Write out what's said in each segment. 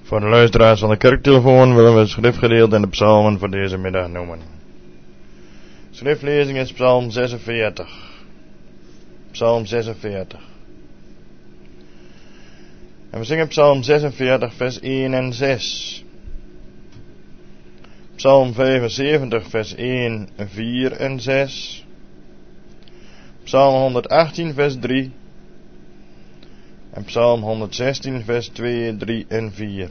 Voor de luisteraars van de kerktelefoon willen we het schriftgedeelte en de psalmen voor deze middag noemen. Schriftlezing is Psalm 46. Psalm 46. En we zingen Psalm 46 vers 1 en 6. Psalm 75 vers 1, 4 en 6. Psalm 118 vers 3. En Psalm 116 vers 2, 3 en 4.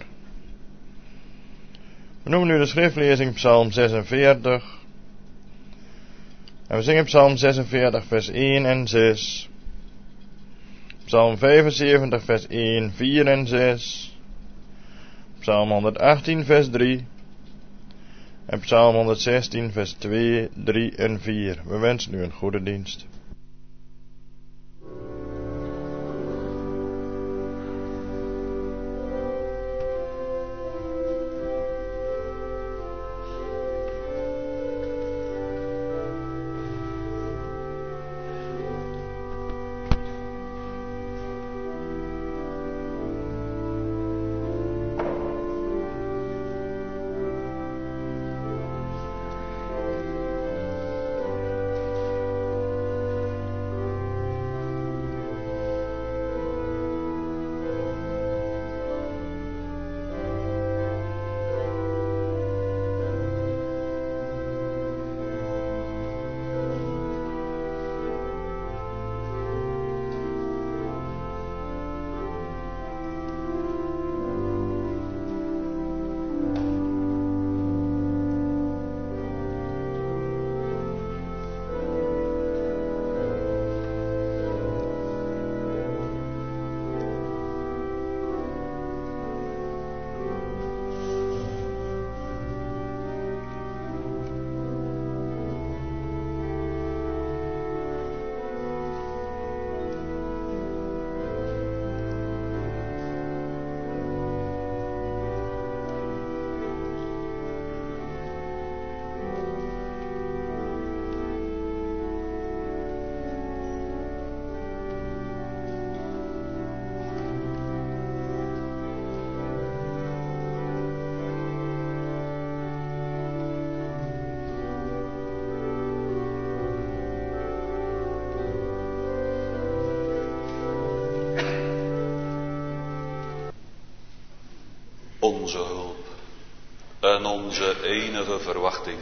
We noemen nu de schriftlezing Psalm 46. En we zingen Psalm 46 vers 1 en 6. Psalm 75 vers 1, 4 en 6. Psalm 118 vers 3. En Psalm 116 vers 2, 3 en 4. We wensen u een goede dienst. Onze hulp en onze enige verwachting.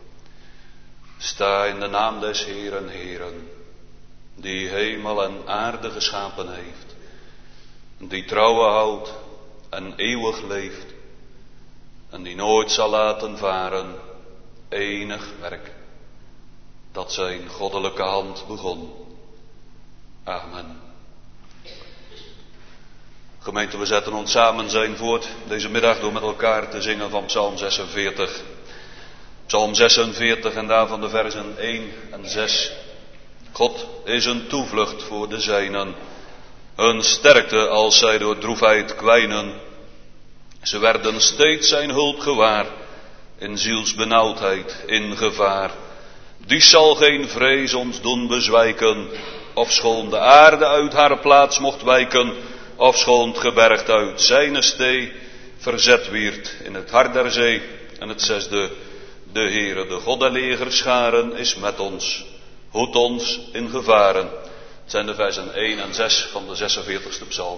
Sta in de naam des Heeren, Heeren, die hemel en aarde geschapen heeft, die trouwe houdt en eeuwig leeft, en die nooit zal laten varen enig werk, dat zijn goddelijke hand begon. Amen. Gemeente, we zetten ons samen zijn voort deze middag door met elkaar te zingen van Psalm 46. Psalm 46 en daarvan de versen 1 en 6. God is een toevlucht voor de zijnen, een sterkte als zij door droefheid kwijnen. Ze werden steeds zijn hulp gewaar, in zielsbenauwdheid, in gevaar. Die zal geen vrees ons doen bezwijken, ofschoon de aarde uit haar plaats mocht wijken, ofschoon het gebergte uit zijne stee verzet wierd in het hart der zee. En het 6e, de Heere, de God der legerscharen, is met ons, hoedt ons in gevaren. Het zijn de versen 1 en 6 van de 46e psalm.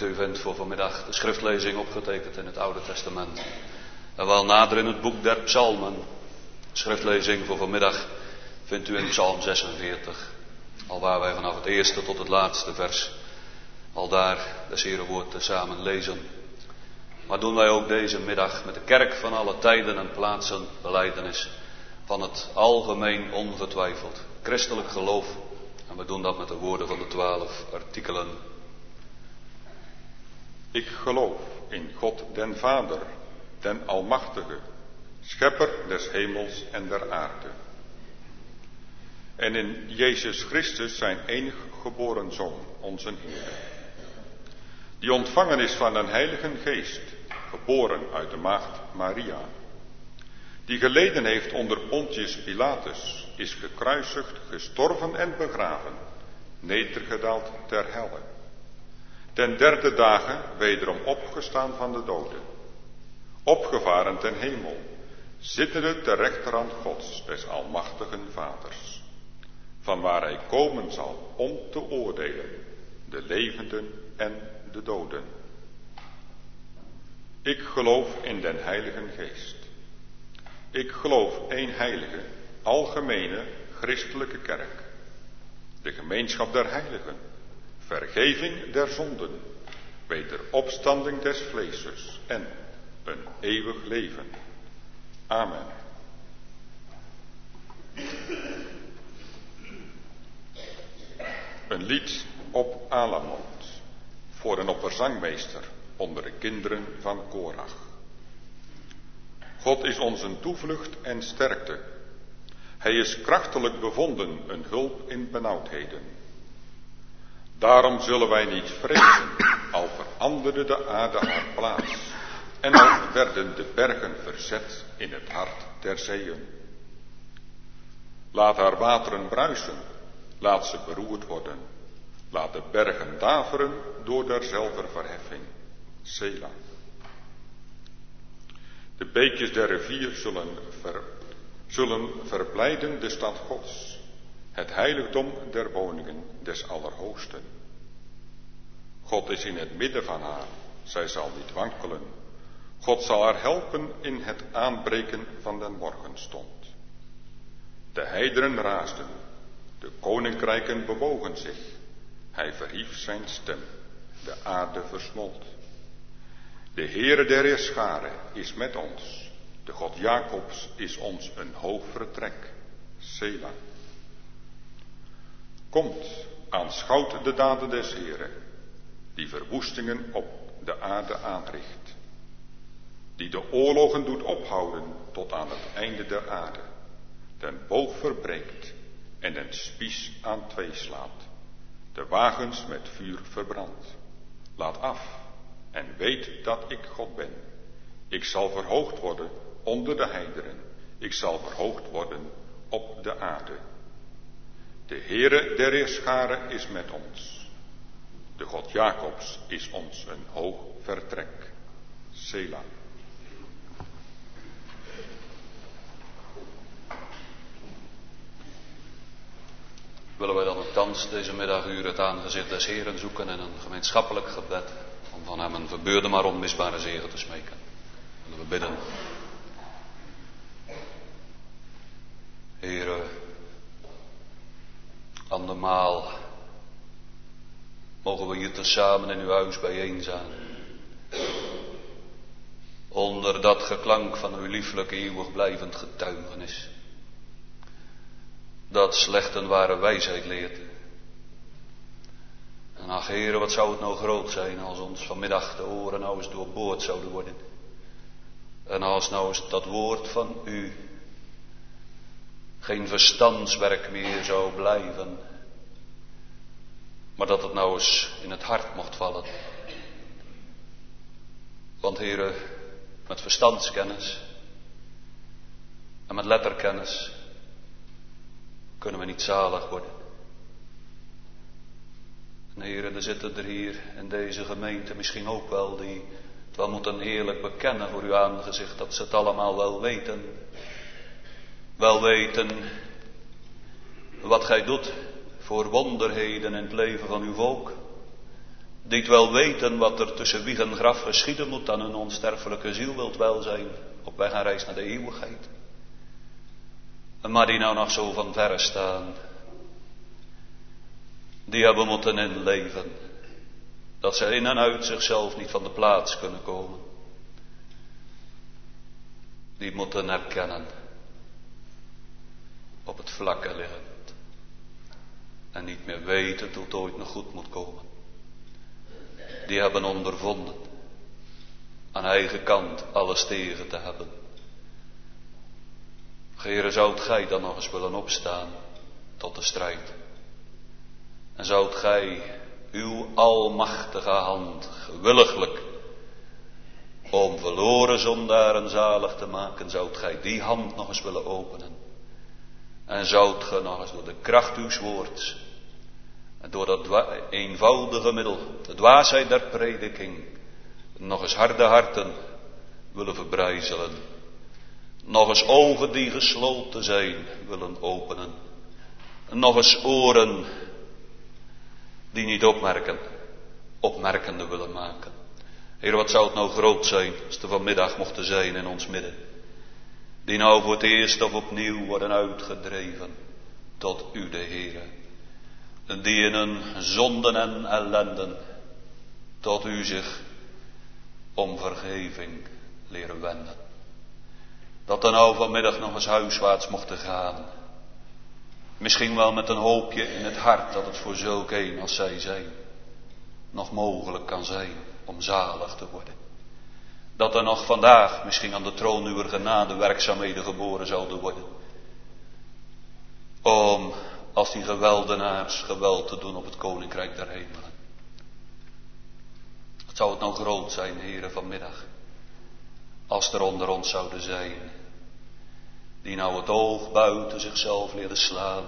u vindt voor vanmiddag de schriftlezing opgetekend in het Oude Testament. En wel nader in het boek der Psalmen. De schriftlezing voor vanmiddag vindt u in Psalm 46. Alwaar wij vanaf het eerste tot het laatste vers al daar des Heeren woord tezamen lezen. Maar doen wij ook deze middag met de kerk van alle tijden en plaatsen belijdenis van het algemeen ongetwijfeld christelijk geloof. En we doen dat met de woorden van de 12 artikelen. Ik geloof in God den Vader, den Almachtige, schepper des hemels en der aarde. En in Jezus Christus zijn enig geboren Zoon, onze Heer, die ontvangen is van een Heilige Geest, geboren uit de maagd Maria, die geleden heeft onder Pontius Pilatus, is gekruisigd, gestorven en begraven, nedergedaald ter helle. Ten derde dagen wederom opgestaan van de doden, opgevaren ten hemel, zittende ter rechterhand Gods, des almachtigen Vaders, vanwaar hij komen zal om te oordelen, de levenden en de doden. Ik geloof in den Heilige Geest. Ik geloof één heilige, algemene, christelijke kerk, de gemeenschap der heiligen, vergeving der zonden, wederopstanding des vleeses en een eeuwig leven. Amen. Een lied op Alamot voor een opperzangmeester onder de kinderen van Korach. God is onze toevlucht en sterkte. Hij is krachtelijk bevonden, een hulp in benauwdheden. Daarom zullen wij niet vrezen, al veranderde de aarde haar plaats, en al werden de bergen verzet in het hart der zeeën. Laat haar wateren bruisen, laat ze beroerd worden, laat de bergen daveren door derzelver verheffing. Sela. De beekjes der rivier zullen verblijden de stad Gods, het heiligdom der woningen des Allerhoogsten. God is in het midden van haar, zij zal niet wankelen. God zal haar helpen in het aanbreken van den morgenstond. De heidenen raasden, de koninkrijken bewogen zich. Hij verhief zijn stem, de aarde versmolt. De Heere der Heerscharen is met ons. De God Jacobs is ons een hoog vertrek. Sela. Komt, aanschouwt de daden des Heeren, die verwoestingen op de aarde aanricht, die de oorlogen doet ophouden tot aan het einde der aarde, den boog verbreekt en den spies aan twee slaat, de wagens met vuur verbrandt. Laat af en weet dat ik God ben. Ik zal verhoogd worden onder de heidenen. Ik zal verhoogd worden op de aarde. De Heere der Heerscharen is met ons. De God Jacobs is ons een hoog vertrek. Sela. Willen wij dan ook thans deze middaguur het aangezicht des Heeren zoeken en een gemeenschappelijk gebed om van hem een verbeurde maar onmisbare zegen te smeken. Willen we bidden. Heere, andermaal mogen we hier tezamen in uw huis bijeen zijn. Onder dat geklank van uw lieflijke eeuwig blijvend getuigenis. Dat slecht en ware wijsheid leert. En ach Heere, wat zou het nou groot zijn als ons vanmiddag de oren nou eens doorboord zouden worden. En als nou eens dat woord van u geen verstandswerk meer zou blijven. Maar dat het nou eens in het hart mocht vallen. Want Heere, met verstandskennis en met letterkennis kunnen we niet zalig worden. En Heere, er zitten er hier in deze gemeente misschien ook wel die het wel moeten eerlijk bekennen voor uw aangezicht, dat ze het allemaal wel weten. Wel weten wat gij doet voor wonderheden in het leven van uw volk. die het wel weten wat er tussen wieg en graf geschieden moet aan hun onsterfelijke ziel wilt welzijn op weg en reis naar de eeuwigheid. Maar die nou nog zo van verre staan, die hebben moeten inleven dat ze in en uit zichzelf niet van de plaats kunnen komen. Die moeten herkennen op het vlakke liggend en niet meer weten hoe het ooit nog goed moet komen. Die hebben ondervonden aan eigen kant alles tegen te hebben. Heere, zoudt gij dan nog eens willen opstaan tot de strijd? En zoudt gij uw almachtige hand gewilliglijk om verloren zondaren zalig te maken, zoudt gij die hand nog eens willen openen? En zoudt ge nog eens door de kracht uws woords en door dat eenvoudige middel, de dwaasheid der prediking, nog eens harde harten willen verbrijzelen, nog eens ogen die gesloten zijn willen openen, en nog eens oren die niet opmerken, opmerkende willen maken. Heer, wat zou het nou groot zijn als er vanmiddag mochten zijn in ons midden, die nou voor het eerst of opnieuw worden uitgedreven tot u de Heere, en die in hun zonden en ellenden tot u zich om vergeving leren wenden. Dat er nou vanmiddag nog eens huiswaarts mochten gaan, misschien wel met een hoopje in het hart dat het voor zulk een als zij zijn nog mogelijk kan zijn om zalig te worden. Dat er nog vandaag misschien aan de troon uwer genade werkzaamheden geboren zouden worden, om als die geweldenaars geweld te doen op het koninkrijk der hemelen. Wat zou het nou groot zijn, Heere, vanmiddag, als er onder ons zouden zijn die nou het oog buiten zichzelf leren slaan,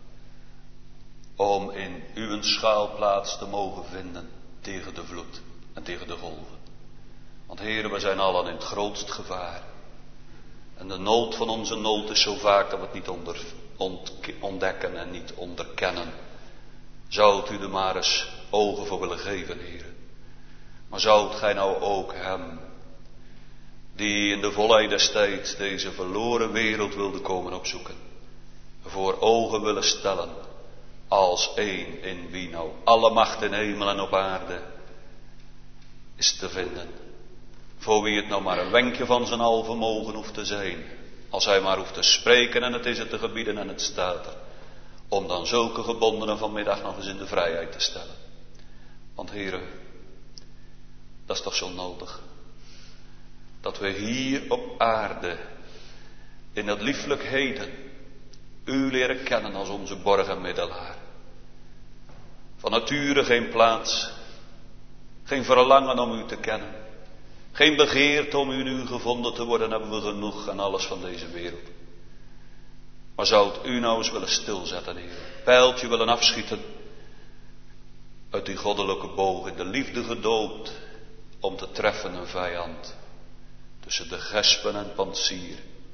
om in uw schaalplaats te mogen vinden tegen de vloed en tegen de golven. Want Heere, we zijn allen in het grootst gevaar. En de nood van onze nood is zo vaak dat we het niet ontdekken en niet onderkennen. Zou u er maar eens ogen voor willen geven, Heere. Maar zoudt gij nou ook hem, die in de volheid des tijds deze verloren wereld wilde komen opzoeken, voor ogen willen stellen als één in wie nou alle macht in hemel en op aarde is te vinden. Voor wie het nou maar een wenkje van zijn alvermogen hoeft te zijn, als hij maar hoeft te spreken en het is het te gebieden en het staat er, om dan zulke gebondenen vanmiddag nog eens in de vrijheid te stellen. Want Heere, dat is toch zo nodig, dat we hier op aarde in dat lieflijk heden u leren kennen als onze borg en middelaar. Van nature geen plaats, geen verlangen om u te kennen, geen begeerte om in u gevonden te worden, hebben we genoeg aan alles van deze wereld. Maar zou het u nou eens willen stilzetten, Heer, pijltje willen afschieten uit die goddelijke boog, in de liefde gedoopt om te treffen een vijand tussen de gespen en pansier,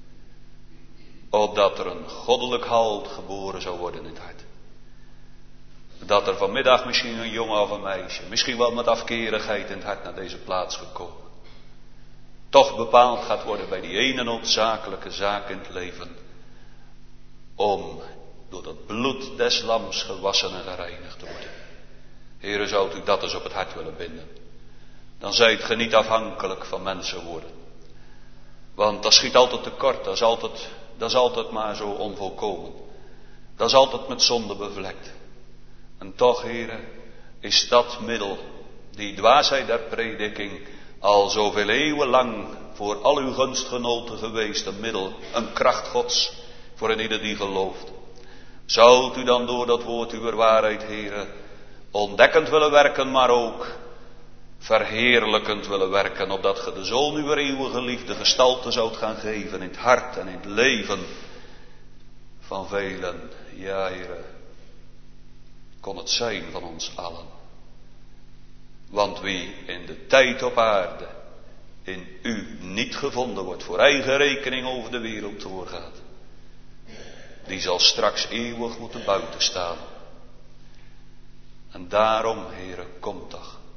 opdat er een goddelijk halt geboren zou worden in het hart. Dat er vanmiddag misschien een jongen of een meisje, misschien wel met afkerigheid in het hart naar deze plaats gekomen, toch bepaald gaat worden bij die ene noodzakelijke zaak in het leven, om door dat bloed des lams gewassen en gereinigd te worden. Heere, zou u dat eens op het hart willen binden, dan zijt ge niet afhankelijk van mensenwoorden. Want dat schiet altijd tekort, dat is altijd maar zo onvolkomen. Dat is altijd met zonde bevlekt. En toch, Heere, is dat middel, die dwaasheid der prediking, al zoveel eeuwen lang voor al uw gunstgenoten geweest, een middel, een kracht Gods, voor een ieder die gelooft. Zoudt u dan door dat woord uw waarheid, Heere, ontdekkend willen werken, maar ook verheerlijkend willen werken, opdat ge de Zoon uw eeuwige liefde gestalte zoudt gaan geven in het hart en in het leven van velen. Ja, Heere, kon het zijn van ons allen. Want wie in de tijd op aarde in u niet gevonden wordt, voor eigen rekening over de wereld doorgaat, die zal straks eeuwig moeten buiten staan. En daarom, Heere, kom toch.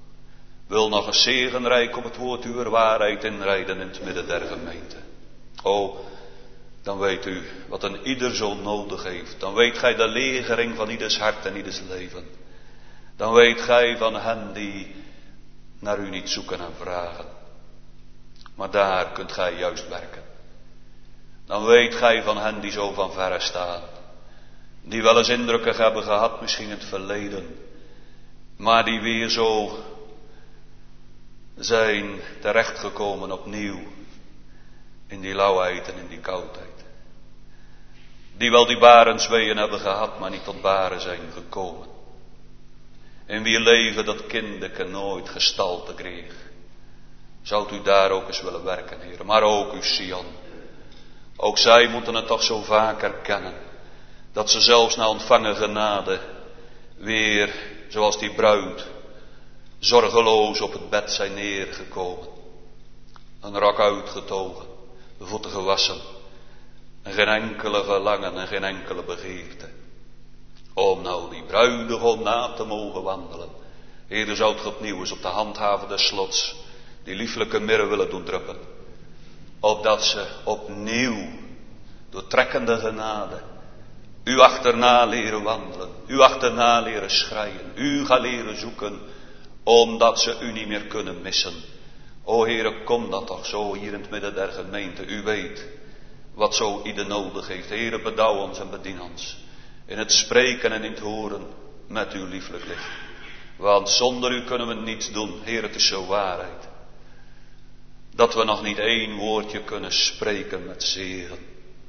wil nog eens zegenrijk op het woord uw waarheid inrijden in het midden der gemeente. O, dan weet u wat een ieder zo nodig heeft. Dan weet gij de legering van ieders hart en ieders leven. Dan weet gij van hen die naar u niet zoeken en vragen. Maar daar kunt gij juist werken. Dan weet gij van hen die zo van verre staan. Die wel eens indrukken hebben gehad misschien in het verleden. Maar die weer zo zijn terechtgekomen opnieuw. In die lauwheid en in die koudheid. Die wel die barensweeën hebben gehad, maar niet tot baren zijn gekomen. In wie leven dat kindeke nooit gestalte kreeg. Zoudt u daar ook eens willen werken, heren. Maar ook uw Sion. Ook zij moeten het toch zo vaak herkennen. Dat ze zelfs na ontvangen genade weer, zoals die bruid, zorgeloos op het bed zijn neergekomen. Een rok uitgetogen, de voeten gewassen. En geen enkele verlangen en geen enkele begeerte. Om nou die bruidegom na te mogen wandelen. Heer, zou het opnieuw eens op de handhaven des slots die lieflijke mirre willen doen druppen. Opdat ze opnieuw door trekkende genade u achterna leren wandelen. U achterna leren schreien. U gaan leren zoeken. Omdat ze u niet meer kunnen missen. O Heere, kom dat toch zo hier in het midden der gemeente. U weet wat zo ieder nodig heeft. Heere, bedouw ons en bedien ons. In het spreken en in het horen met uw lieflijk licht. Want zonder u kunnen we niets doen. Heere, het is zo waarheid. Dat we nog niet één woordje kunnen spreken met zegen.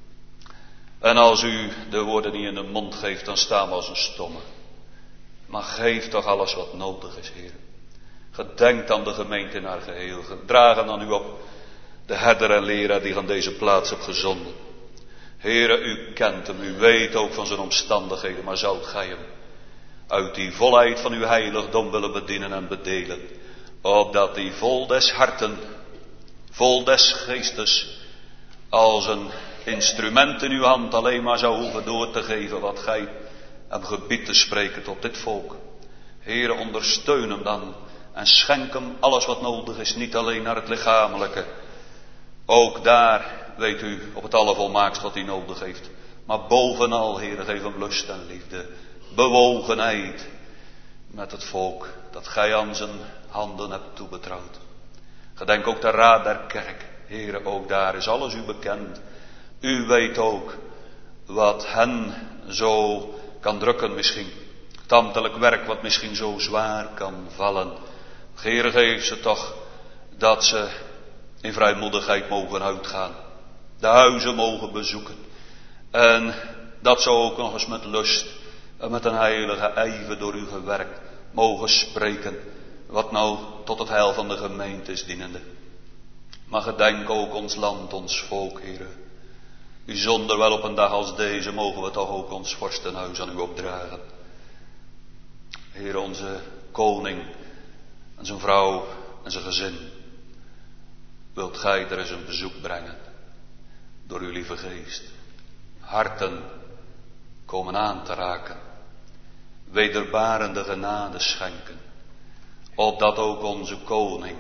En als u de woorden niet in de mond geeft, dan staan we als een stomme. Maar geef toch alles wat nodig is, Heer. Gedenkt aan de gemeente in haar geheel. Dragen aan u op de herder en leraar die aan deze plaats hebt gezonden. Heere, u kent hem, u weet ook van zijn omstandigheden, maar zoudt gij hem uit die volheid van uw heiligdom willen bedienen en bedelen. Opdat die vol des harten, vol des geestes, als een instrument in uw hand alleen maar zou hoeven door te geven wat gij hem gebiedt te spreken tot dit volk. Heere, ondersteun hem dan en schenk hem alles wat nodig is, niet alleen naar het lichamelijke. Ook daar weet u op het allervolmaakst wat hij nodig heeft. Maar bovenal, Heere, geef hem lust en liefde, bewogenheid met het volk dat gij aan zijn handen hebt toebetrouwd. Gedenk ook de raad der kerk. Heere, ook daar is alles u bekend. U weet ook wat hen zo kan drukken misschien. Het ambtelijk werk wat misschien zo zwaar kan vallen. Heere, geef ze toch dat ze in vrijmoedigheid mogen uitgaan. De huizen mogen bezoeken. En dat ze ook nog eens met lust en met een heilige ijver door u gewerkt mogen spreken. Wat nou tot het heil van de gemeente is dienende. Maar gedenk ook ons land, ons volk, Heere. U zonder wel op een dag als deze mogen we toch ook ons vorstenhuis aan u opdragen. Heere, onze koning en zijn vrouw en zijn gezin. Wilt gij er eens een bezoek brengen door uw lieve geest. Harten komen aan te raken. Wederbarende genade schenken. Opdat ook onze koning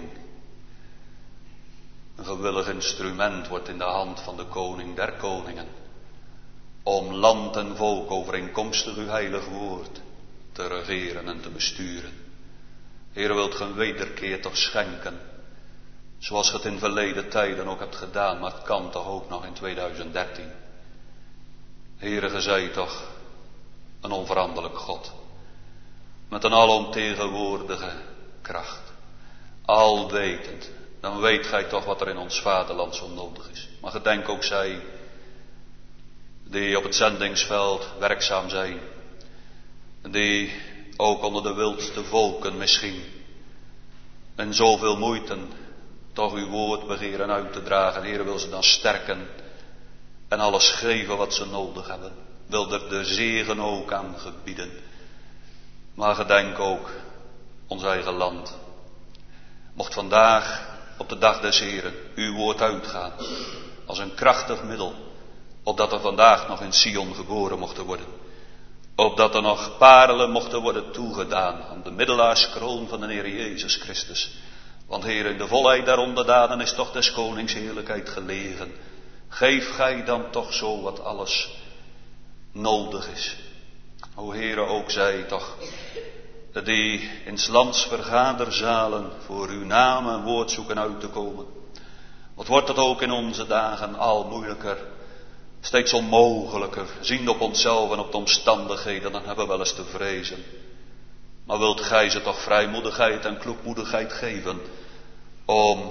een gewillig instrument wordt in de hand van de koning der koningen. Om land en volk overeenkomstig uw heilig woord te regeren en te besturen. Heer, wilt ge een wederkeer toch schenken. Zoals ge het in verleden tijden ook hebt gedaan, maar het kan toch ook nog in 2013. Heere, ge zijt toch een onveranderlijk God. Met een alomtegenwoordige kracht. Alwetend. Dan weet gij toch wat er in ons vaderland zo nodig is. Maar gedenk ook zij die op het zendingsveld werkzaam zijn. Die ook onder de wildste volken misschien en zoveel moeite toch uw woord begeren uit te dragen. Heer, wil ze dan sterken en alles geven wat ze nodig hebben. Wil er de zegen ook aan gebieden. Maar gedenk ook ons eigen land. Mocht vandaag op de dag des Heren uw woord uitgaan als een krachtig middel, opdat er vandaag nog in Sion geboren mocht worden. opdat er nog parelen mochten worden toegedaan aan de middelaarskroon van de Heer Jezus Christus. Want Heer, in de volheid der onderdanen is toch des konings heerlijkheid gelegen. Geef gij dan toch zo wat alles nodig is. O Heere, ook zij toch, die in 's lands vergaderzalen voor uw naam en woord zoeken uit te komen. Wat wordt het ook in onze dagen al moeilijker, steeds onmogelijker, ziende op onszelf en op de omstandigheden, dan hebben we wel eens te vrezen. Maar wilt gij ze toch vrijmoedigheid en kloekmoedigheid geven om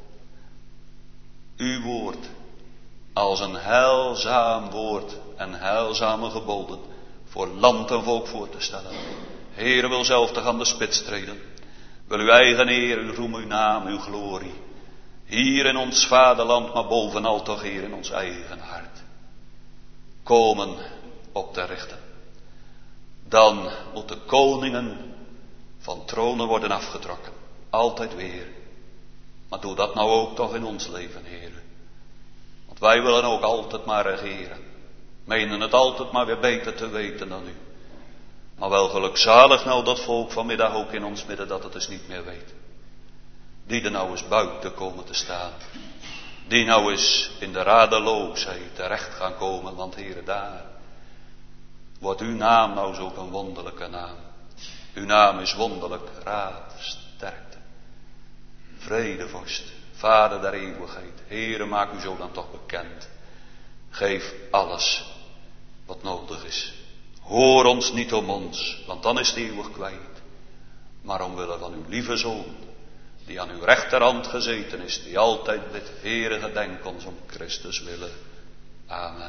uw woord als een heilzaam woord en heilzame geboden voor land en volk voor te stellen. Heere, wil zelf toch aan de spits treden. Wil uw eigen eer, uw roem, uw naam, uw glorie. Hier in ons vaderland, maar bovenal toch hier in ons eigen hart. Komen op te richten. Dan moeten koningen van tronen worden afgetrokken. Altijd weer. Maar doe dat nou ook toch in ons leven, Heere. Want wij willen ook altijd maar regeren. Menen het altijd maar weer beter te weten dan u. Maar wel gelukzalig nou dat volk vanmiddag ook in ons midden dat het dus niet meer weet. Die er nou eens buiten komen te staan. Die nou eens in de radeloosheid terecht gaan komen. Want Heere, daar wordt uw naam nou zulk een wonderlijke naam. Uw naam is wonderlijk raad, sterkte, vredevorst, Vader der eeuwigheid. Heere, maak u zo dan toch bekend. Geef alles wat nodig is. Hoor ons niet om ons, want dan is het eeuwig kwijt. Maar omwille van uw lieve Zoon, die aan uw rechterhand gezeten is, die altijd bidt, Heere, gedenk ons om Christus willen. Amen.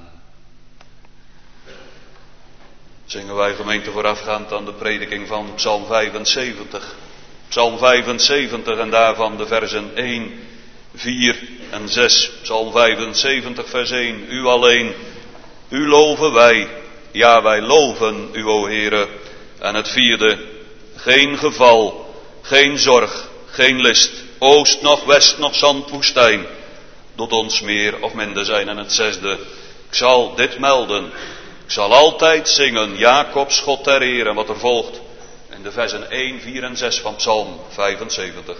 Zingen wij, gemeente, voorafgaand aan de prediking van Psalm 75. Psalm 75 en daarvan de versen 1, 4 en 6. Psalm 75 vers 1. U alleen, u loven wij. Ja, wij loven u, o Heere. En het 4e. Geen geval, geen zorg, geen list. Oost, nog west, nog zandwoestijn. Doet ons meer of minder zijn. En het 6e. Ik zal dit melden. Ik zal altijd zingen. Jacobs God ter ere. Wat er volgt. In de versen 1, 4 en 6 van Psalm 75.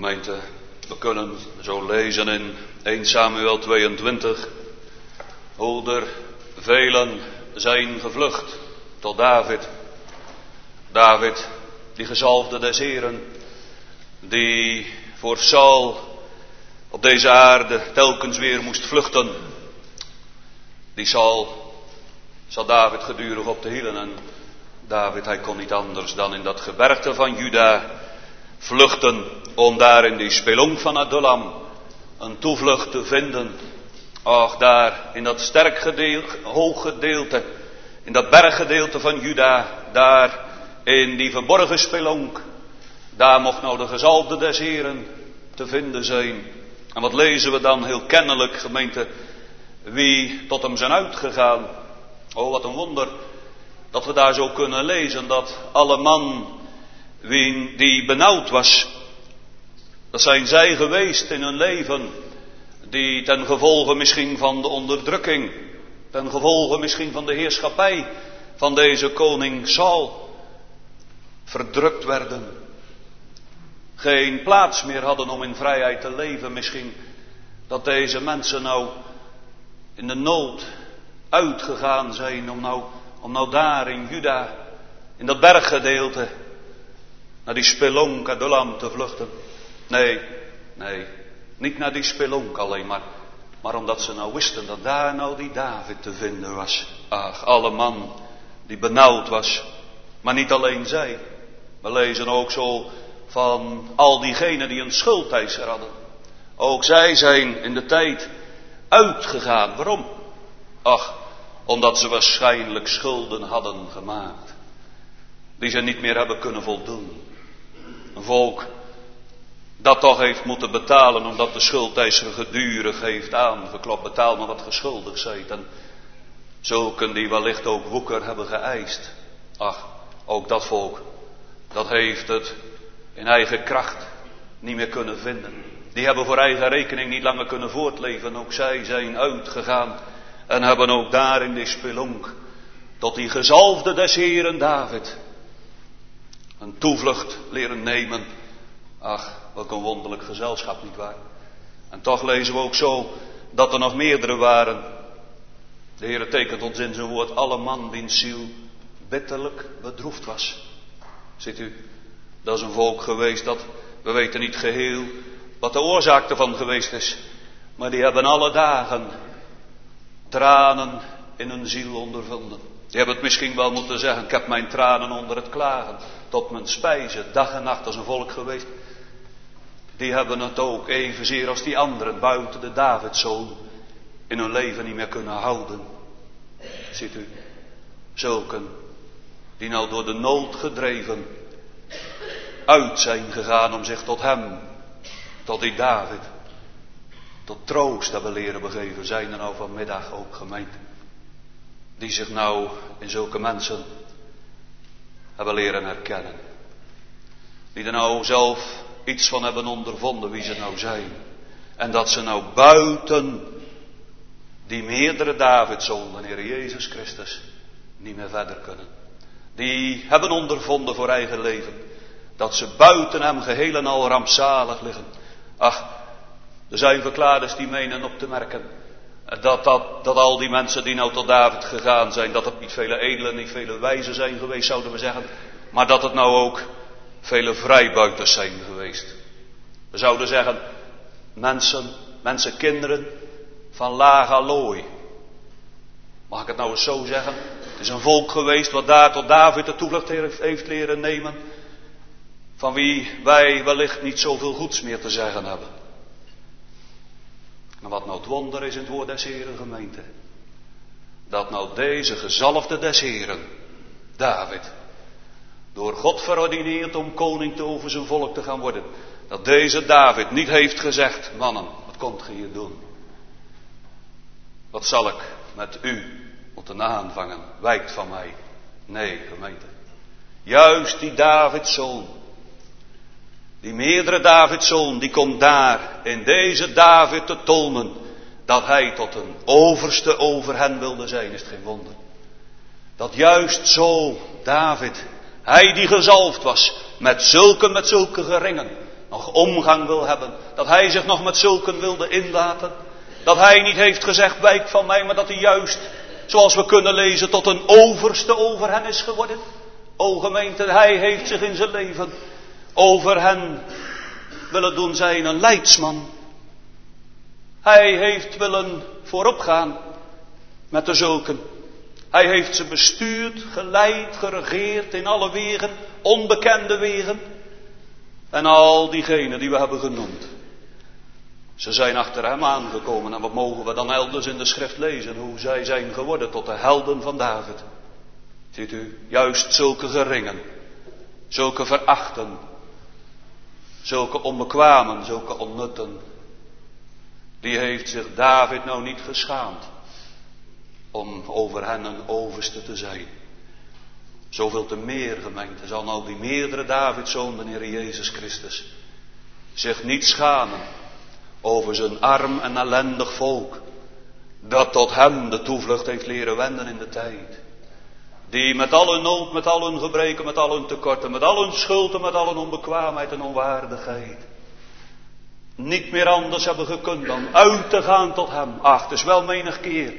gemeente. We kunnen zo lezen in 1 Samuel 22 hoe er velen zijn gevlucht tot David. David, die gezalfde des Heren, die voor Saul op deze aarde telkens weer moest vluchten. Die Saul zat David gedurig op de hielen en David, hij kon niet anders dan in dat gebergte van Juda vluchten om daar in die spelonk van Adullam een toevlucht te vinden. Och, daar in dat hoog gedeelte, in dat berggedeelte van Juda, daar in die verborgen spelonk, daar mocht nou de gezalfde des Heren te vinden zijn. En wat lezen we dan heel kennelijk, gemeente, wie tot hem zijn uitgegaan. Oh, wat een wonder dat we daar zo kunnen lezen, dat alle man wie die benauwd was, dat zijn zij geweest in hun leven, die ten gevolge misschien van de onderdrukking, ten gevolge misschien van de heerschappij van deze koning Saul, verdrukt werden, geen plaats meer hadden om in vrijheid te leven. Misschien dat deze mensen nou in de nood uitgegaan zijn om nou daar in Juda, in dat berggedeelte, naar die spelonk Adullam te vluchten. Nee, niet naar die spelonk alleen, maar omdat ze nou wisten dat daar nou die David te vinden was. Ach, alle man die benauwd was, maar niet alleen zij. We lezen ook zo van al diegenen die een schuldeiser hadden. Ook zij zijn in de tijd uitgegaan. Waarom? Ach, omdat ze waarschijnlijk schulden hadden gemaakt, die ze niet meer hebben kunnen voldoen. Een volk dat toch heeft moeten betalen, omdat de schuldeiser gedurig heeft aangeklopt. Betaal maar wat geschuldigd zijt. En zulken die wellicht ook woeker hebben geëist. Ach, ook dat volk, dat heeft het in eigen kracht niet meer kunnen vinden. Die hebben voor eigen rekening niet langer kunnen voortleven. Ook zij zijn uitgegaan en hebben ook daar in die spelonk tot die gezalfde des Heren David een toevlucht leren nemen. Ach, welk een wonderlijk gezelschap, nietwaar? En toch lezen we ook zo dat er nog meerdere waren. De Heere tekent ons in zijn woord, alle man wiens ziel bitterlijk bedroefd was. Ziet u, dat is een volk geweest dat, we weten niet geheel wat de oorzaak ervan geweest is, maar die hebben alle dagen tranen in hun ziel ondervonden. Die hebben het misschien wel moeten zeggen, ik heb mijn tranen onder het klagen tot mijn spijzen, dag en nacht. Dat is een volk geweest. Die hebben het ook evenzeer als die anderen buiten de Davidzoon in hun leven niet meer kunnen houden. Ziet u, zulken die nou door de nood gedreven uit zijn gegaan om zich tot hem, tot die David, tot troost hebben leren begeven, zijn er nou vanmiddag ook gemeente, die zich nou in zulke mensen hebben leren herkennen. Die er nou zelf iets van hebben ondervonden wie ze nou zijn. En dat ze nou buiten die meerdere Davidzonen, de Heer Jezus Christus, niet meer verder kunnen. Die hebben ondervonden voor eigen leven dat ze buiten hem geheel en al rampzalig liggen. Ach, er zijn verklaarders die menen op te merken dat al die mensen die nou tot David gegaan zijn, dat het niet vele edelen, niet vele wijzen zijn geweest, zouden we zeggen, maar dat het nou ook vele vrijbuiters zijn geweest. We zouden zeggen, mensen, kinderen van laag allooi. Mag ik het nou eens zo zeggen? Het is een volk geweest wat daar tot David de toevlucht heeft leren nemen, van wie wij wellicht niet zoveel goeds meer te zeggen hebben. En wat nou het wonder is in het woord des Heren, gemeente, dat nou deze gezalfde des Heren, David, door God verordineerd om koning over zijn volk te gaan worden, dat deze David niet heeft gezegd, mannen, wat komt ge hier doen? Wat zal ik met u moeten aanvangen? Wijkt van mij. Nee, gemeente. Juist die Davidszoon, die meerdere Davidszoon, die komt daar in deze David te tonen dat hij tot een overste over hen wilde zijn, is het geen wonder. Dat juist zo David, hij die gezalfd was met zulke geringen, nog omgang wil hebben. Dat hij zich nog met zulken wilde inlaten. Dat hij niet heeft gezegd, wijk van mij, maar dat hij juist, zoals we kunnen lezen, tot een overste over hen is geworden. O gemeente, hij heeft zich in zijn leven over hen willen doen zijn een leidsman. Hij heeft willen vooropgaan met de zulken. Hij heeft ze bestuurd, geleid, geregeerd in alle wegen, onbekende wegen. En al diegenen die we hebben genoemd. Ze zijn achter hem aangekomen en wat mogen we dan elders in de schrift lezen, hoe zij zijn geworden tot de helden van David. Ziet u, juist zulke geringen, zulke verachten, zulke onbekwamen, zulke onnutten. Die heeft zich David nou niet geschaamd om over hen een overste te zijn. Zoveel te meer, gemeente, zal nou die meerdere Davidszoon, de Heer Jezus Christus, zich niet schamen over zijn arm en ellendig volk, dat tot hem de toevlucht heeft leren wenden in de tijd. Die met al hun nood, met al hun gebreken, met al hun tekorten, met al hun schuld en met al hun onbekwaamheid en onwaardigheid, niet meer anders hebben gekund dan uit te gaan tot hem. Ach, het is wel menig keer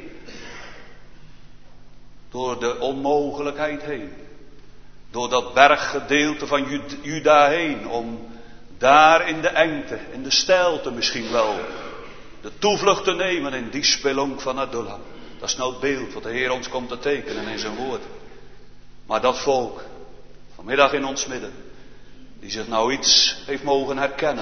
door de onmogelijkheid heen, door dat berggedeelte van Juda heen, om daar in de engte, in de steilte misschien wel, de toevlucht te nemen in die spelonk van Adullam. Dat is nou het beeld wat de Heer ons komt te tekenen in zijn woord. Maar dat volk, vanmiddag in ons midden, die zich nou iets heeft mogen herkennen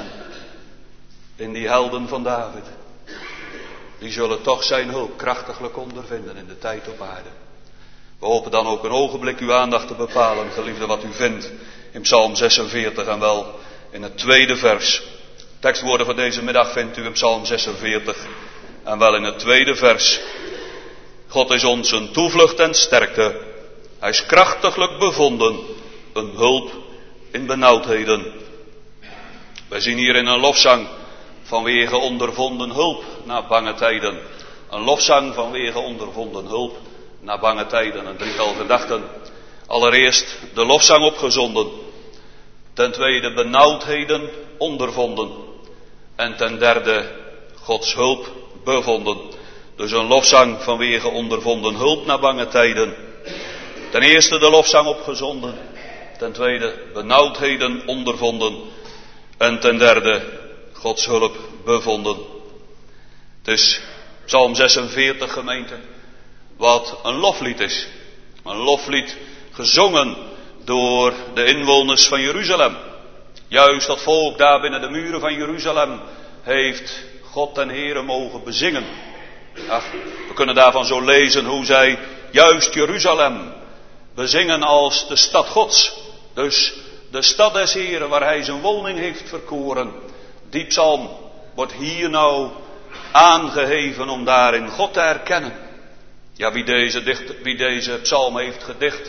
in die helden van David, die zullen toch zijn hulp krachtiglijk ondervinden in de tijd op aarde. We hopen dan ook een ogenblik uw aandacht te bepalen, geliefde, wat u vindt in Psalm 46 en wel in het tweede vers. Tekstwoorden van deze middag vindt u in Psalm 46 en wel in het tweede vers. God is ons een toevlucht en sterkte. Hij is krachtiglijk bevonden, een hulp in benauwdheden. Wij zien hier in een lofzang vanwege ondervonden hulp na bange tijden. Een lofzang vanwege ondervonden hulp na bange tijden. Een drietal gedachten. Allereerst de lofzang opgezonden. Ten tweede benauwdheden ondervonden. En ten derde Gods hulp bevonden. Dus een lofzang vanwege ondervonden hulp na bange tijden. Ten eerste de lofzang opgezonden. Ten tweede benauwdheden ondervonden. En ten derde Gods hulp bevonden. Het is Psalm 46, gemeente, wat een loflied is. Een loflied gezongen door de inwoners van Jeruzalem. Juist dat volk daar binnen de muren van Jeruzalem heeft God en Heere mogen bezingen. Ach, we kunnen daarvan zo lezen hoe zij juist Jeruzalem bezingen als de stad Gods. Dus de stad des Heeren waar hij zijn woning heeft verkoren. Die psalm wordt hier nou aangeheven om daarin God te herkennen. Ja, wie deze psalm heeft gedicht,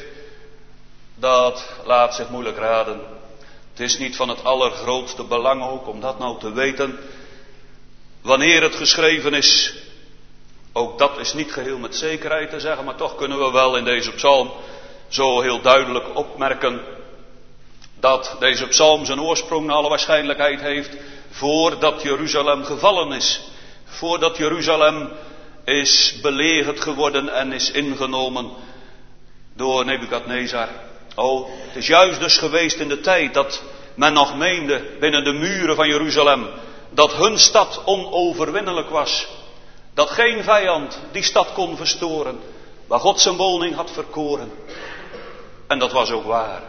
dat laat zich moeilijk raden. Het is niet van het allergrootste belang ook om dat nou te weten. Wanneer het geschreven is, ook dat is niet geheel met zekerheid te zeggen, maar toch kunnen we wel in deze psalm zo heel duidelijk opmerken dat deze psalm zijn oorsprong naar alle waarschijnlijkheid heeft voordat Jeruzalem gevallen is. Voordat Jeruzalem is belegerd geworden en is ingenomen door Nebukadnezar. Oh, het is juist dus geweest in de tijd dat men nog meende binnen de muren van Jeruzalem dat hun stad onoverwinnelijk was. Dat geen vijand die stad kon verstoren, waar God zijn woning had verkoren. En dat was ook waar.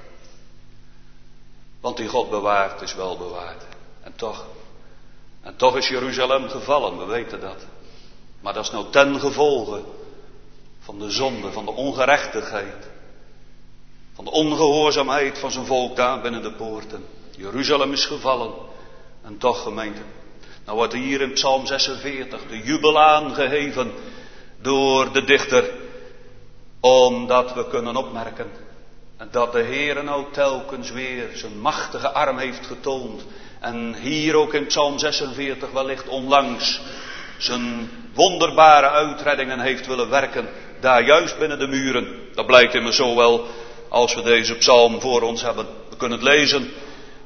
Want die God bewaart is wel bewaard. En toch is Jeruzalem gevallen, we weten dat. Maar dat is nou ten gevolge van de zonde, van de ongerechtigheid, van de ongehoorzaamheid van zijn volk daar binnen de poorten. Jeruzalem is gevallen. En toch, gemeente, nou wordt hier in Psalm 46 de jubel aangeheven door de dichter, omdat we kunnen opmerken dat de Heere nou telkens weer zijn machtige arm heeft getoond. En hier ook in Psalm 46 wellicht onlangs zijn wonderbare uitreddingen heeft willen werken. Daar juist binnen de muren. Dat blijkt immers zo wel als we deze psalm voor ons hebben. We kunnen het lezen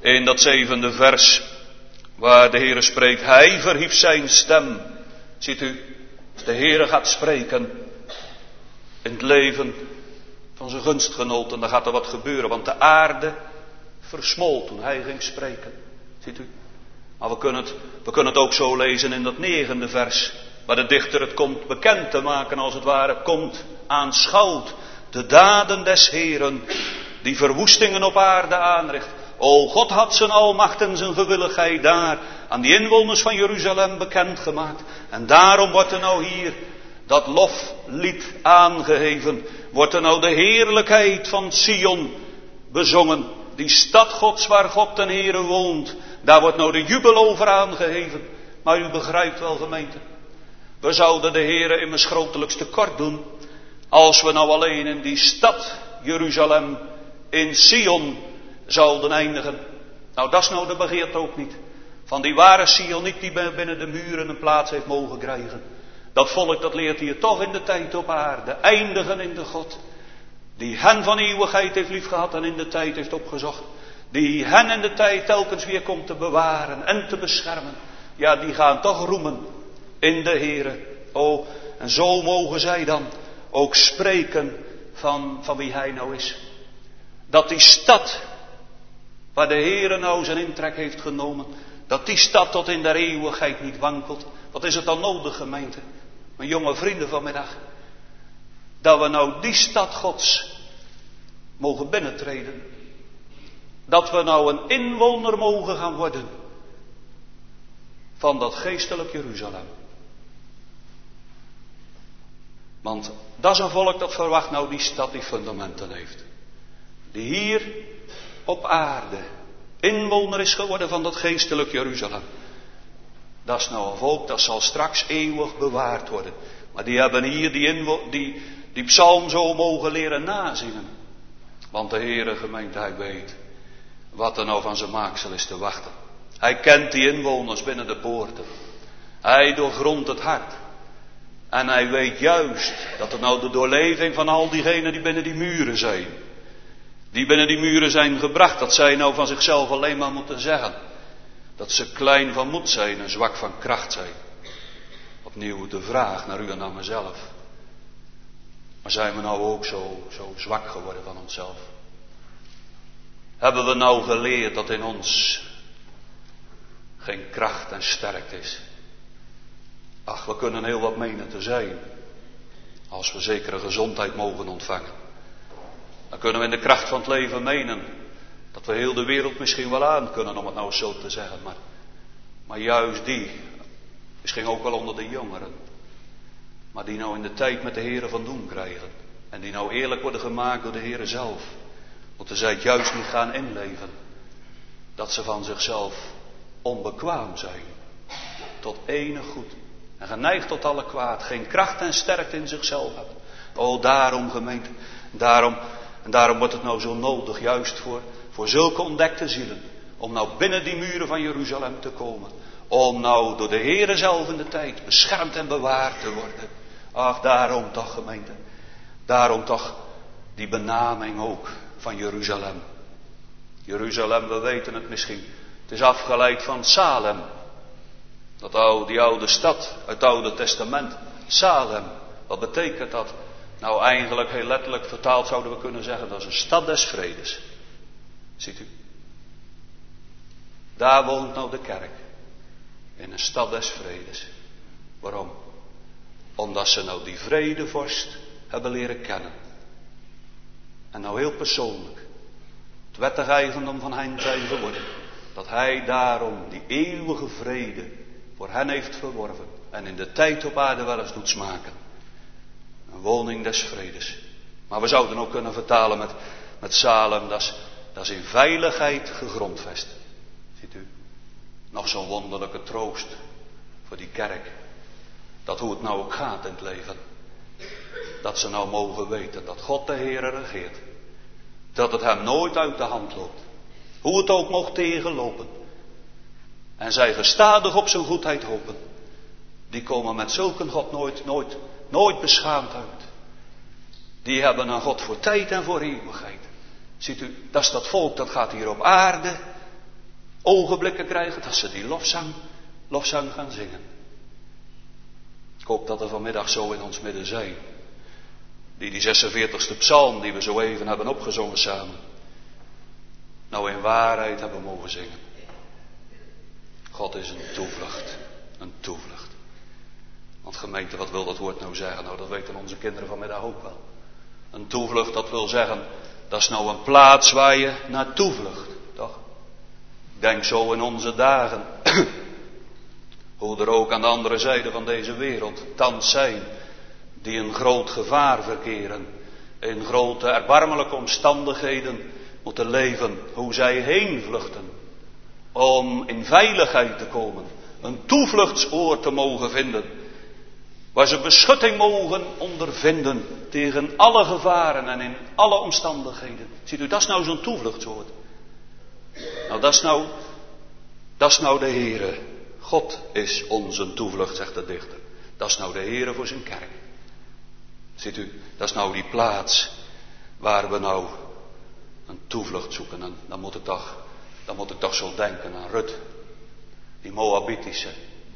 In dat 7e vers, waar de Heere spreekt, hij verhief zijn stem. Ziet u, als de Heere gaat spreken in het leven van zijn gunstgenoten, dan gaat er wat gebeuren. Want de aarde versmolt toen hij ging spreken. Ziet u? Maar we kunnen het ook zo lezen in dat 9e vers, waar de dichter het komt bekend te maken, als het ware, komt aanschouwt de daden des Heeren, die verwoestingen op aarde aanricht. O, God had zijn almacht en zijn gewilligheid daar aan die inwoners van Jeruzalem bekendgemaakt. En daarom wordt er nou hier dat loflied aangeheven. Wordt er nou de heerlijkheid van Sion bezongen. Die stad Gods waar God ten Heere woont. Daar wordt nou de jubel over aangeheven. Maar u begrijpt wel, gemeente. We zouden de Heere immers grotelijks tekort doen. Als we nou alleen in die stad Jeruzalem, in Sion, zouden eindigen. Nou, dat is nou de begeerte ook niet. Van die ware Sioniet die binnen de muren een plaats heeft mogen krijgen. Dat volk dat leert hier toch in de tijd op aarde. Eindigen in de God. Die hen van eeuwigheid heeft liefgehad en in de tijd heeft opgezocht. Die hen in de tijd telkens weer komt te bewaren en te beschermen. Ja, die gaan toch roemen in de Heere. Oh, en zo mogen zij dan ook spreken van wie hij nou is. Dat die stad, waar de Heere nou zijn intrek heeft genomen, dat die stad tot in der eeuwigheid niet wankelt. Wat is het dan nodig, gemeente? Mijn jonge vrienden vanmiddag. Dat we nou die stad Gods mogen binnentreden. Dat we nou een inwoner mogen gaan worden van dat geestelijk Jeruzalem. Want dat is een volk dat verwacht nou die stad die fundamenten heeft. Die hier op aarde inwoner is geworden van dat geestelijk Jeruzalem. Dat is nou een volk dat zal straks eeuwig bewaard worden. Maar die hebben hier die psalm zo mogen leren nazingen. Want de Heere, gemeente, hij weet wat er nou van zijn maaksel is te wachten. Hij kent die inwoners binnen de poorten. Hij doorgrondt het hart. En hij weet juist dat er nou de doorleving van al diegenen die binnen die muren zijn. Die binnen die muren zijn gebracht, dat zij nou van zichzelf alleen maar moeten zeggen. Dat ze klein van moed zijn en zwak van kracht zijn. Opnieuw de vraag naar u en naar mezelf. Maar zijn we nou ook zo zwak geworden van onszelf? Hebben we nou geleerd dat in ons geen kracht en sterkte is? Ach, we kunnen heel wat menen te zijn. Als we zekere gezondheid mogen ontvangen. Dan kunnen we in de kracht van het leven menen dat we heel de wereld misschien wel aan kunnen, om het nou zo te zeggen. Maar juist die, misschien ook wel onder de jongeren, maar die nou in de tijd met de Heere van doen krijgen. En die nou eerlijk worden gemaakt door de Heere zelf. Moeten zij het juist niet gaan inleven. Dat ze van zichzelf onbekwaam zijn. Tot enig goed. En geneigd tot alle kwaad. Geen kracht en sterkte in zichzelf hebben. O, daarom gemeente. Daarom wordt het nou zo nodig. Juist voor zulke ontdekte zielen. Om nou binnen die muren van Jeruzalem te komen. Om nou door de Heere zelf in de tijd beschermd en bewaard te worden. Ach, daarom toch gemeente. Daarom toch die benaming ook van Jeruzalem. Jeruzalem, we weten het misschien. Het is afgeleid van Salem. Die oude stad uit het Oude Testament. Salem, wat betekent dat? Nou, eigenlijk heel letterlijk vertaald zouden we kunnen zeggen, dat is een stad des vredes. Ziet u? Daar woont nou de kerk. In een stad des vredes. Waarom? Omdat ze nou die vredevorst hebben leren kennen. En nou heel persoonlijk. Het wettig eigendom van hen zijn geworden. Dat hij daarom die eeuwige vrede voor hen heeft verworven. En in de tijd op aarde wel eens doet smaken. Een woning des vredes. Maar we zouden ook kunnen vertalen met Salem. Dat is in veiligheid gegrondvest. Ziet u? Nog zo'n wonderlijke troost voor die kerk. Dat hoe het nou ook gaat in het leven. Dat ze nou mogen weten dat God de Heere regeert. Dat het hem nooit uit de hand loopt. Hoe het ook mocht tegenlopen. En zij gestadig op zijn goedheid hopen. Die komen met zulk een God nooit beschaamd uit. Die hebben een God voor tijd en voor eeuwigheid. Ziet u, dat is dat volk dat gaat hier op aarde ogenblikken krijgen dat ze die lofzang gaan zingen. Ik hoop dat er vanmiddag zo in ons midden zijn. Die 46e psalm die we zo even hebben opgezongen samen. Nou in waarheid hebben mogen zingen. God is een toevlucht. Een toevlucht. Want gemeente, wat wil dat woord nou zeggen? Nou, dat weten onze kinderen vanmiddag ook wel. Een toevlucht, dat wil zeggen, dat is nou een plaats waar je naartoe vlucht. Toch? Denk zo in onze dagen. Hoe er ook aan de andere zijde van deze wereld thans zijn. Die in groot gevaar verkeren. In grote erbarmelijke omstandigheden moeten leven. Hoe zij heen vluchten. Om in veiligheid te komen. Een toevluchtsoord te mogen vinden. Waar ze beschutting mogen ondervinden. Tegen alle gevaren en in alle omstandigheden. Ziet u, dat is nou zo'n toevluchtsoord. Nou, dat is nou de Heere. God is onze toevlucht, zegt de dichter. Dat is nou de Heere voor zijn kerk. Ziet u, dat is nou die plaats waar we nou een toevlucht zoeken. En dan moet ik toch zo denken aan Rut, die Moabitische.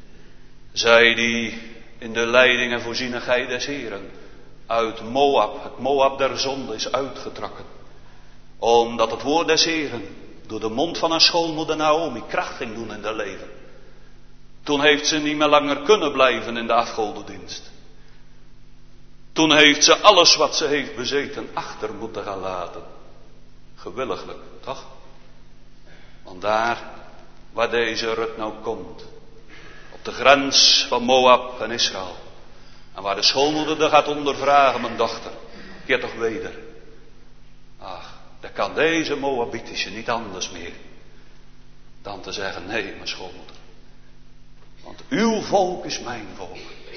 Zij die in de leiding en voorzienigheid des Heeren uit Moab, het Moab der zonde, is uitgetrokken. Omdat het woord des Heeren door de mond van haar schoonmoeder Naomi kracht ging doen in haar leven. Toen heeft ze niet meer langer kunnen blijven in de afgodendienst. Toen heeft ze alles wat ze heeft bezeten achter moeten gaan laten. Gewilliglijk, toch? Want daar waar deze Rut nou komt, op de grens van Moab en Israël, en waar de schoonmoeder er gaat ondervragen, mijn dochter, keer toch weder. Ach, dan kan deze Moabitische niet anders meer dan te zeggen, nee, mijn schoonmoeder. Want uw volk is mijn volk.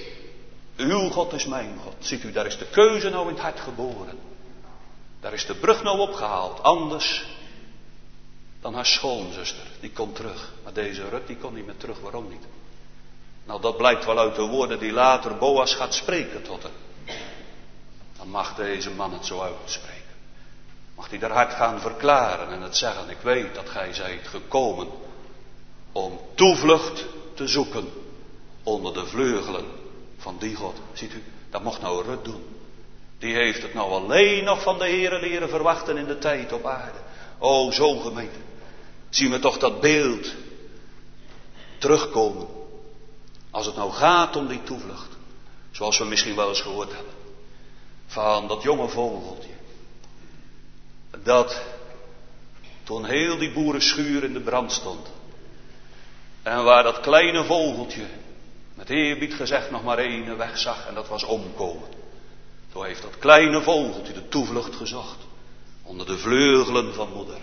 Uw God is mijn God. Ziet u, daar is de keuze nou in het hart geboren. Daar is de brug nou opgehaald. Anders dan haar schoonzuster. Die komt terug. Maar deze Rut, die kon niet meer terug. Waarom niet? Nou, dat blijkt wel uit de woorden die later Boas gaat spreken tot haar. Dan mag deze man het zo uitspreken. Mag hij haar hart gaan verklaren en het zeggen. Ik weet dat gij zijt gekomen om toevlucht te zoeken onder de vleugelen van die God. Ziet u, dat mocht nou Rut doen. Die heeft het nou alleen nog van de Heere leren verwachten in de tijd op aarde. O, zo gemeente. Zien we toch dat beeld terugkomen. Als het nou gaat om die toevlucht. Zoals we misschien wel eens gehoord hebben. Van dat jonge vogeltje. Dat toen heel die boerenschuur in de brand stond. En waar dat kleine vogeltje, met eerbied gezegd, nog maar één weg zag. En dat was omkomen. Toen heeft dat kleine vogeltje de toevlucht gezocht. Onder de vleugelen van moeder.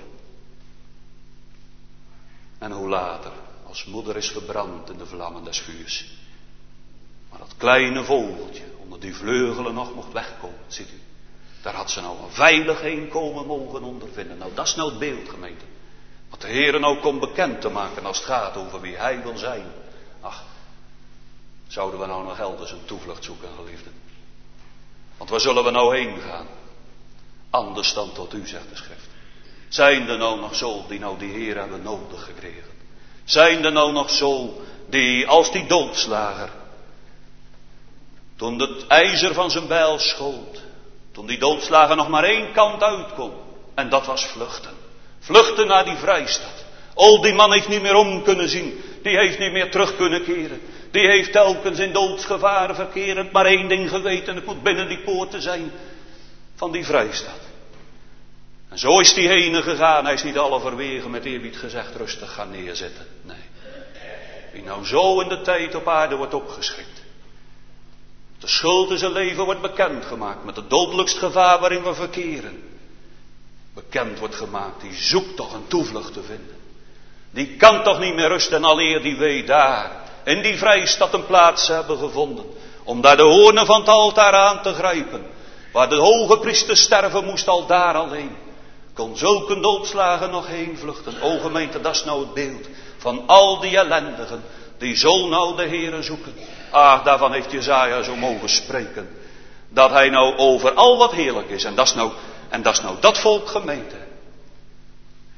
En hoe later, als moeder is verbrand in de vlammen des vuurs. Maar dat kleine vogeltje onder die vleugelen nog mocht wegkomen, ziet u. Daar had ze nou een veilig heenkomen mogen ondervinden. Nou, dat is nou het beeld, gemeente. Wat de Heere nou komt bekend te maken als het gaat over wie Hij wil zijn. Ach, zouden we nou nog elders een toevlucht zoeken, geliefden? Want waar zullen we nou heen gaan? Anders dan tot u, zegt de schrift. Zijn er nou nog zo die nou die Heer hebben nodig gekregen? Zijn er nou nog zo die als die doodslager, toen het ijzer van zijn bijl schoot, toen die doodslager nog maar één kant uit kon, en dat was vluchten. Vluchten naar die vrijstad. Oh, die man heeft niet meer om kunnen zien. Die heeft niet meer terug kunnen keren. Die heeft telkens in doodsgevaren verkerend maar één ding geweten. Het moet binnen die poorten zijn van die vrijstad. En zo is die heen gegaan. Hij is niet alle verwegen met eerbied gezegd rustig gaan neerzitten. Nee. Wie nou zo in de tijd op aarde wordt opgeschrikt. De schuld in zijn leven wordt bekendgemaakt met het dodelijkst gevaar waarin we verkeren. Bekend wordt gemaakt, die zoekt toch een toevlucht te vinden. Die kan toch niet meer rusten en aleer die weet daar in die vrijstad een plaats hebben gevonden. Om daar de hoornen van het altaar aan te grijpen. Waar de hoge priester sterven moest al daar alleen. Kon zulke doodslagen nog heen vluchten. O gemeente, dat is nou het beeld van al die ellendigen die zo nou de Heere zoeken. Ach, daarvan heeft Jesaja zo mogen spreken. Dat hij nou over al wat heerlijk is. En dat is nou dat volk, gemeente.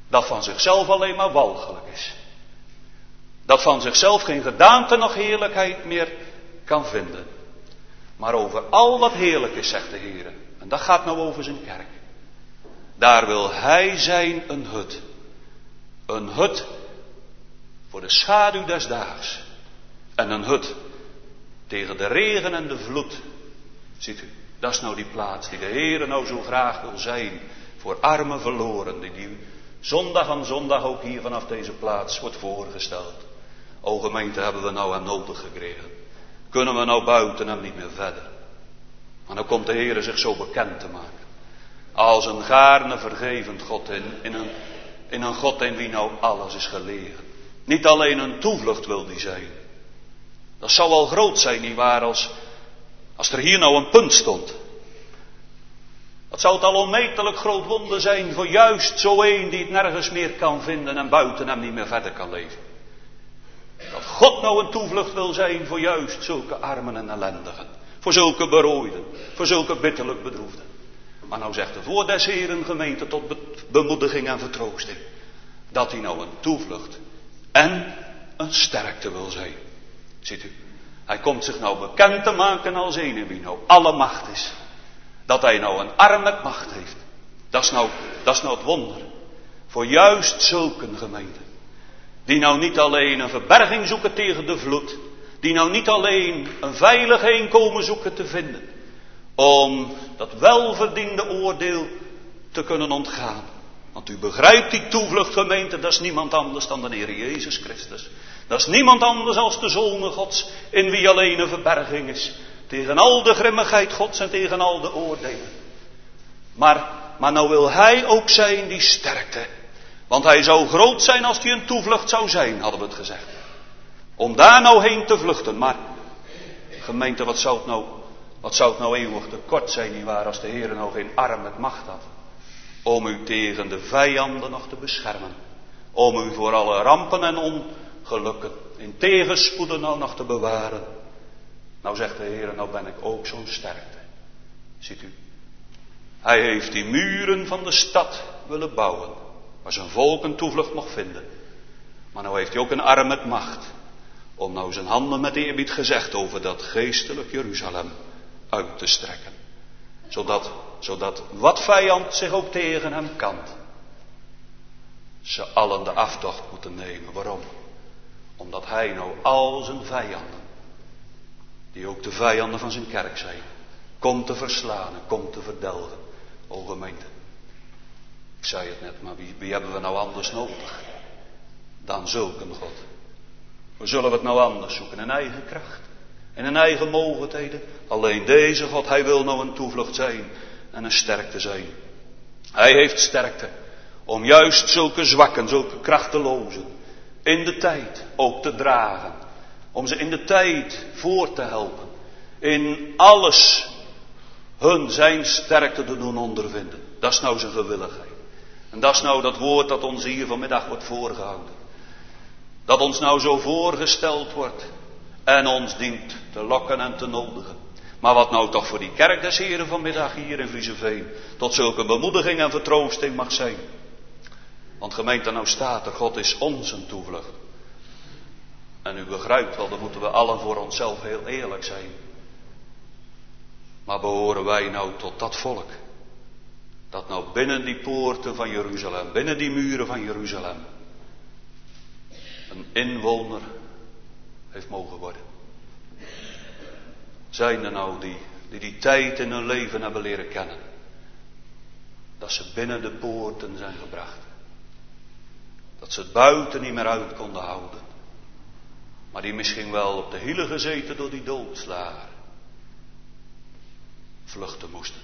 dat van zichzelf alleen maar walgelijk is. Dat van zichzelf geen gedaante nog heerlijkheid meer kan vinden. Maar over al wat heerlijk is, zegt de Heer. En dat gaat nou over zijn kerk. Daar wil hij zijn een hut. Een hut voor de schaduw des daags. En een hut tegen de regen en de vloed. Ziet u, dat is nou die plaats die de Heer nou zo graag wil zijn. Voor arme verloren, die zondag aan zondag ook hier vanaf deze plaats wordt voorgesteld. O gemeente, hebben we nou aan nodig gekregen. Kunnen we nou buiten hem niet meer verder. Maar dan komt de Heer zich zo bekend te maken. Als een gaarne vergevend God in een God in wie nou alles is gelegen. Niet alleen een toevlucht wil die zijn. Dat zou wel groot zijn, nietwaar, als er hier nou een punt stond. Dat zou het al onmetelijk groot wonder zijn voor juist zo een die het nergens meer kan vinden en buiten hem niet meer verder kan leven. Dat God nou een toevlucht wil zijn voor juist zulke armen en ellendigen. Voor zulke berooiden, voor zulke bitterlijk bedroefden. Maar nou zegt de voor des Heeren gemeente tot bemoediging en vertroosting. Dat hij nou een toevlucht en een sterkte wil zijn. Ziet u, hij komt zich nou bekend te maken als een wie nou alle macht is. Dat hij nou een arm met macht heeft. Dat is nou het wonder. Voor juist zulke gemeente. Die nou niet alleen een verberging zoeken tegen de vloed. Die nou niet alleen een veilig heenkomen zoeken te vinden. Om dat welverdiende oordeel te kunnen ontgaan. Want u begrijpt die toevlucht gemeente, dat is niemand anders dan de Heer Jezus Christus. Dat is niemand anders als de Zoon Gods, in wie alleen een verberging is. Tegen al de grimmigheid Gods en tegen al de oordelen. Maar nou wil hij ook zijn die sterkte. Want hij zou groot zijn als hij een toevlucht zou zijn, hadden we het gezegd. Om daar nou heen te vluchten. Maar gemeente, wat zou het nou eeuwig te kort zijn, nietwaar, als de Heer nou geen arm met macht had. Om u tegen de vijanden nog te beschermen. Om u voor alle rampen en ongelukken in tegenspoeden nou nog te bewaren. Nou zegt de Heer, nou ben ik ook zo'n sterkte. Ziet u. Hij heeft die muren van de stad willen bouwen. Waar zijn volk een toevlucht mocht vinden. Maar nou heeft hij ook een arm met macht. Om nou zijn handen met eerbied gezegd over dat geestelijk Jeruzalem uit te strekken. Zodat wat vijand zich ook tegen hem kant. Ze allen de aftocht moeten nemen. Waarom? Omdat hij nou al zijn vijanden. Die ook de vijanden van zijn kerk zijn. Komt te verslaan en komt te verdelgen. O gemeente. Ik zei het net, maar wie hebben we nou anders nodig? Dan zulk een God. Hoe zullen we het nou anders zoeken? In eigen kracht. En in eigen mogendheden. Alleen deze God, hij wil nou een toevlucht zijn. En een sterkte zijn. Hij heeft sterkte. Om juist zulke zwakken, zulke krachtelozen. In de tijd ook te dragen. Om ze in de tijd voor te helpen. In alles zijn sterkte te doen ondervinden. Dat is nou zijn gewilligheid. En dat is nou dat woord dat ons hier vanmiddag wordt voorgehouden. Dat ons nou zo voorgesteld wordt. En ons dient te lokken en te nodigen. Maar wat nou toch voor die kerk des Heren vanmiddag hier in Vriezeveen. Tot zulke bemoediging en vertroosting mag zijn. Want gemeente, nou staat er, God is ons een toevlucht. En u begrijpt wel, dan moeten we allen voor onszelf heel eerlijk zijn. Maar behoren wij nou tot dat volk. Dat nou binnen die poorten van Jeruzalem, binnen die muren van Jeruzalem. Een inwoner heeft mogen worden. Zijn er nou die tijd in hun leven hebben leren kennen. Dat ze binnen de poorten zijn gebracht. Dat ze het buiten niet meer uit konden houden. Maar die misschien wel op de hielen gezeten door die doodslager. Vluchten moesten.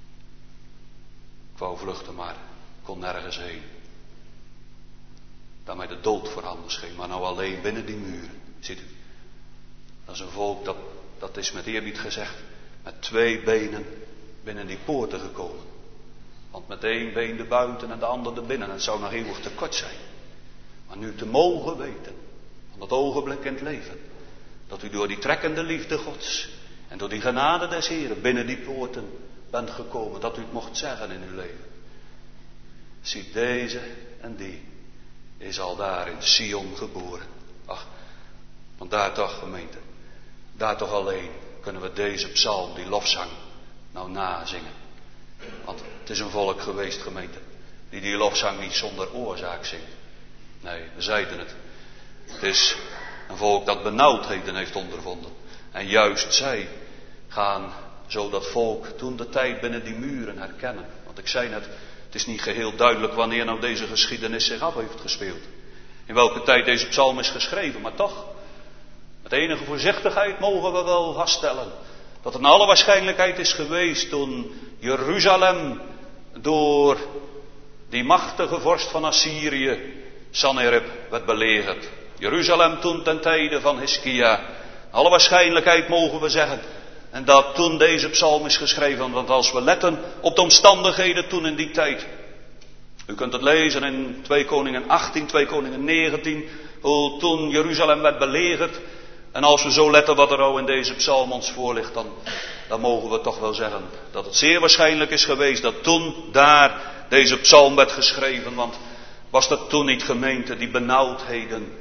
Ik wou vluchten, maar kon nergens heen. Dat mij de dood voorhanden scheen, maar nou alleen binnen die muren. Ziet u. Dat is een volk dat is met eerbied gezegd met 2 benen binnen die poorten gekomen. Want met 1 been de buiten en de ander de binnen. Het zou nog eeuwig te kort zijn. Maar nu te mogen weten, van dat ogenblik in het leven, dat u door die trekkende liefde Gods en door die genade des Heren binnen die poorten bent gekomen, dat u het mocht zeggen in uw leven. ziet deze en die is al daar in Sion geboren. Ach, want daar toch, gemeente, daar toch alleen kunnen we deze psalm, die lofzang, nou nazingen. Want het is een volk geweest, gemeente, die lofzang niet zonder oorzaak zingt. Nee, we zeiden het. Het is een volk dat benauwdheden heeft ondervonden. En juist zij gaan zo dat volk toen de tijd binnen die muren herkennen. Want ik zei net, het is niet geheel duidelijk wanneer nou deze geschiedenis zich af heeft gespeeld. In welke tijd deze psalm is geschreven. Maar toch, met enige voorzichtigheid mogen we wel vaststellen dat het naar alle waarschijnlijkheid is geweest toen Jeruzalem door die machtige vorst van Assyrië, Sanherib, werd belegerd. Jeruzalem toen ten tijde van Hiskia. Alle waarschijnlijkheid mogen we zeggen. En dat toen deze psalm is geschreven. Want als we letten op de omstandigheden toen in die tijd. U kunt het lezen in 2 Koningen 18, 2 Koningen 19. Hoe toen Jeruzalem werd belegerd. En als we zo letten wat er al in deze psalm ons voor ligt. Dan mogen we toch wel zeggen dat het zeer waarschijnlijk is geweest dat toen daar deze psalm werd geschreven. Want was dat toen niet, gemeente, die benauwdheden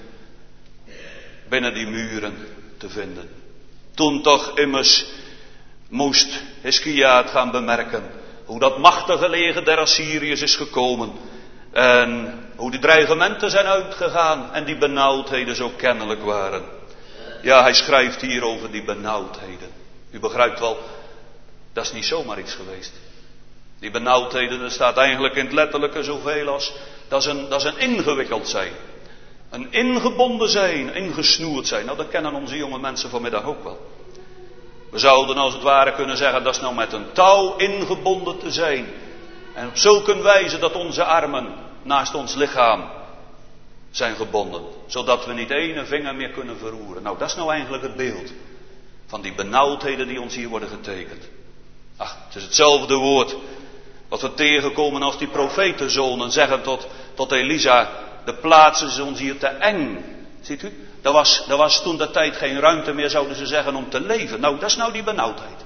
binnen die muren te vinden. Toen toch immers moest Hiskia het gaan bemerken. Hoe dat machtige leger der Assyriërs is gekomen. En hoe die dreigementen zijn uitgegaan. En die benauwdheden zo kennelijk waren. Ja, hij schrijft hier over die benauwdheden. U begrijpt wel, dat is niet zomaar iets geweest. Die benauwdheden, er staat eigenlijk in het letterlijke zoveel als, dat is een ingewikkeld zijn. Een ingebonden zijn, ingesnoerd zijn. Nou, dat kennen onze jonge mensen vanmiddag ook wel. We zouden als het ware kunnen zeggen, dat is nou met een touw ingebonden te zijn. En op zulke wijze dat onze armen naast ons lichaam zijn gebonden. Zodat we niet ene vinger meer kunnen verroeren. Nou, dat is nou eigenlijk het beeld van die benauwdheden die ons hier worden getekend. Ach, het is hetzelfde woord wat we tegenkomen als die profetenzonen zeggen tot Elisa. De plaats is ons hier te eng. Ziet u? Er was toen de tijd geen ruimte meer, zouden ze zeggen, om te leven. Nou, dat is nou die benauwdheid.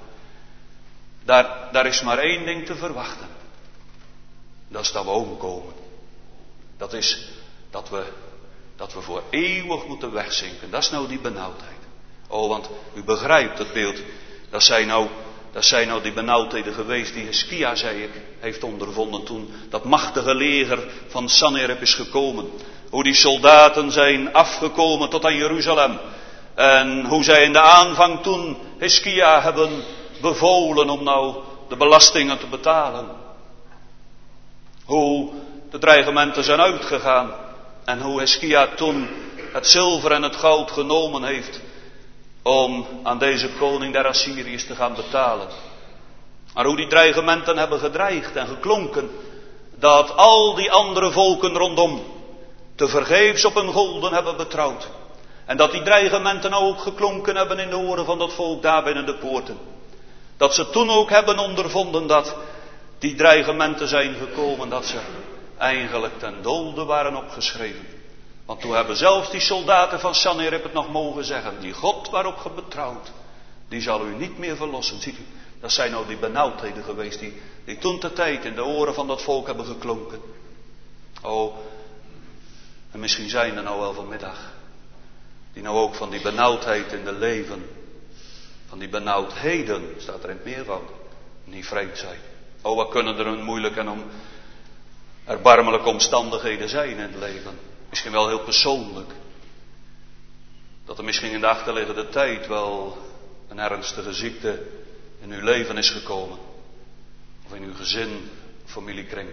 Daar is maar één ding te verwachten. Dat is dat we omkomen. Dat is dat we voor eeuwig moeten wegzinken. Dat is nou die benauwdheid. Oh, want u begrijpt het beeld. Dat zijn nou die benauwdheden geweest die Hiskia, zei ik, heeft ondervonden toen dat machtige leger van Sanherib is gekomen. Hoe die soldaten zijn afgekomen tot aan Jeruzalem. En hoe zij in de aanvang toen Hiskia hebben bevolen om nou de belastingen te betalen. Hoe de dreigementen zijn uitgegaan. En hoe Hiskia toen het zilver en het goud genomen heeft om aan deze koning der Assyriërs te gaan betalen. Maar hoe die dreigementen hebben gedreigd en geklonken, dat al die andere volken rondom tevergeefs op hun golden hebben betrouwd. En dat die dreigementen ook geklonken hebben in de oren van dat volk daar binnen de poorten. Dat ze toen ook hebben ondervonden dat die dreigementen zijn gekomen, dat ze eigenlijk ten dode waren opgeschreven. Want toen hebben zelfs die soldaten van Sanherib het nog mogen zeggen. Die God waarop ge betrouwt, die zal u niet meer verlossen. Ziet u, dat zijn nou die benauwdheden geweest die toen de tijd in de oren van dat volk hebben geklonken. Oh, en misschien zijn er nou wel vanmiddag die nou ook van die benauwdheid in de leven, van die benauwdheden, staat er in het meervoud, niet vreemd zijn. Oh, wat kunnen er een moeilijke en erbarmelijke omstandigheden zijn in het leven. Misschien wel heel persoonlijk. Dat er misschien in de achterliggende tijd wel een ernstige ziekte in uw leven is gekomen. Of in uw gezin, familiekring.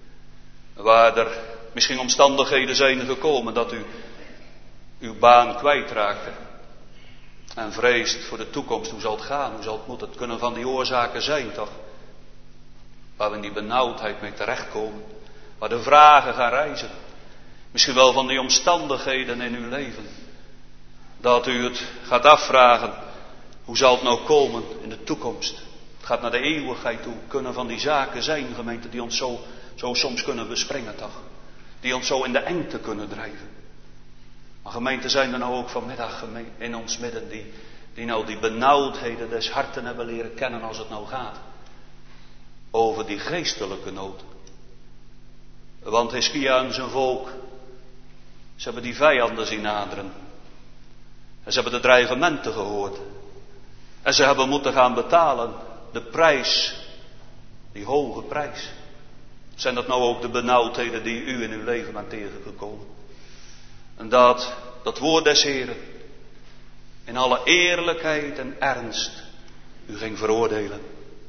Waar er misschien omstandigheden zijn gekomen dat u uw baan kwijtraakte. En vreest voor de toekomst, hoe zal het gaan, hoe zal het moeten. Het kunnen van die oorzaken zijn toch. Waar we in die benauwdheid mee terechtkomen. Waar de vragen gaan rijzen. Misschien wel van die omstandigheden in uw leven. Dat u het gaat afvragen. Hoe zal het nou komen in de toekomst? Het gaat naar de eeuwigheid toe. Kunnen van die zaken zijn, gemeente, die ons zo soms kunnen bespringen toch. Die ons zo in de engte kunnen drijven. Maar gemeenten zijn er nou ook vanmiddag in ons midden. Die nou die benauwdheden des harten hebben leren kennen als het nou gaat. Over die geestelijke nood. Want Hiskia en zijn volk, ze hebben die vijanden zien naderen. En ze hebben de dreigementen gehoord. En ze hebben moeten gaan betalen de prijs, die hoge prijs. Zijn dat nou ook de benauwdheden die u in uw leven bent tegengekomen? En dat woord des Heren in alle eerlijkheid en ernst u ging veroordelen.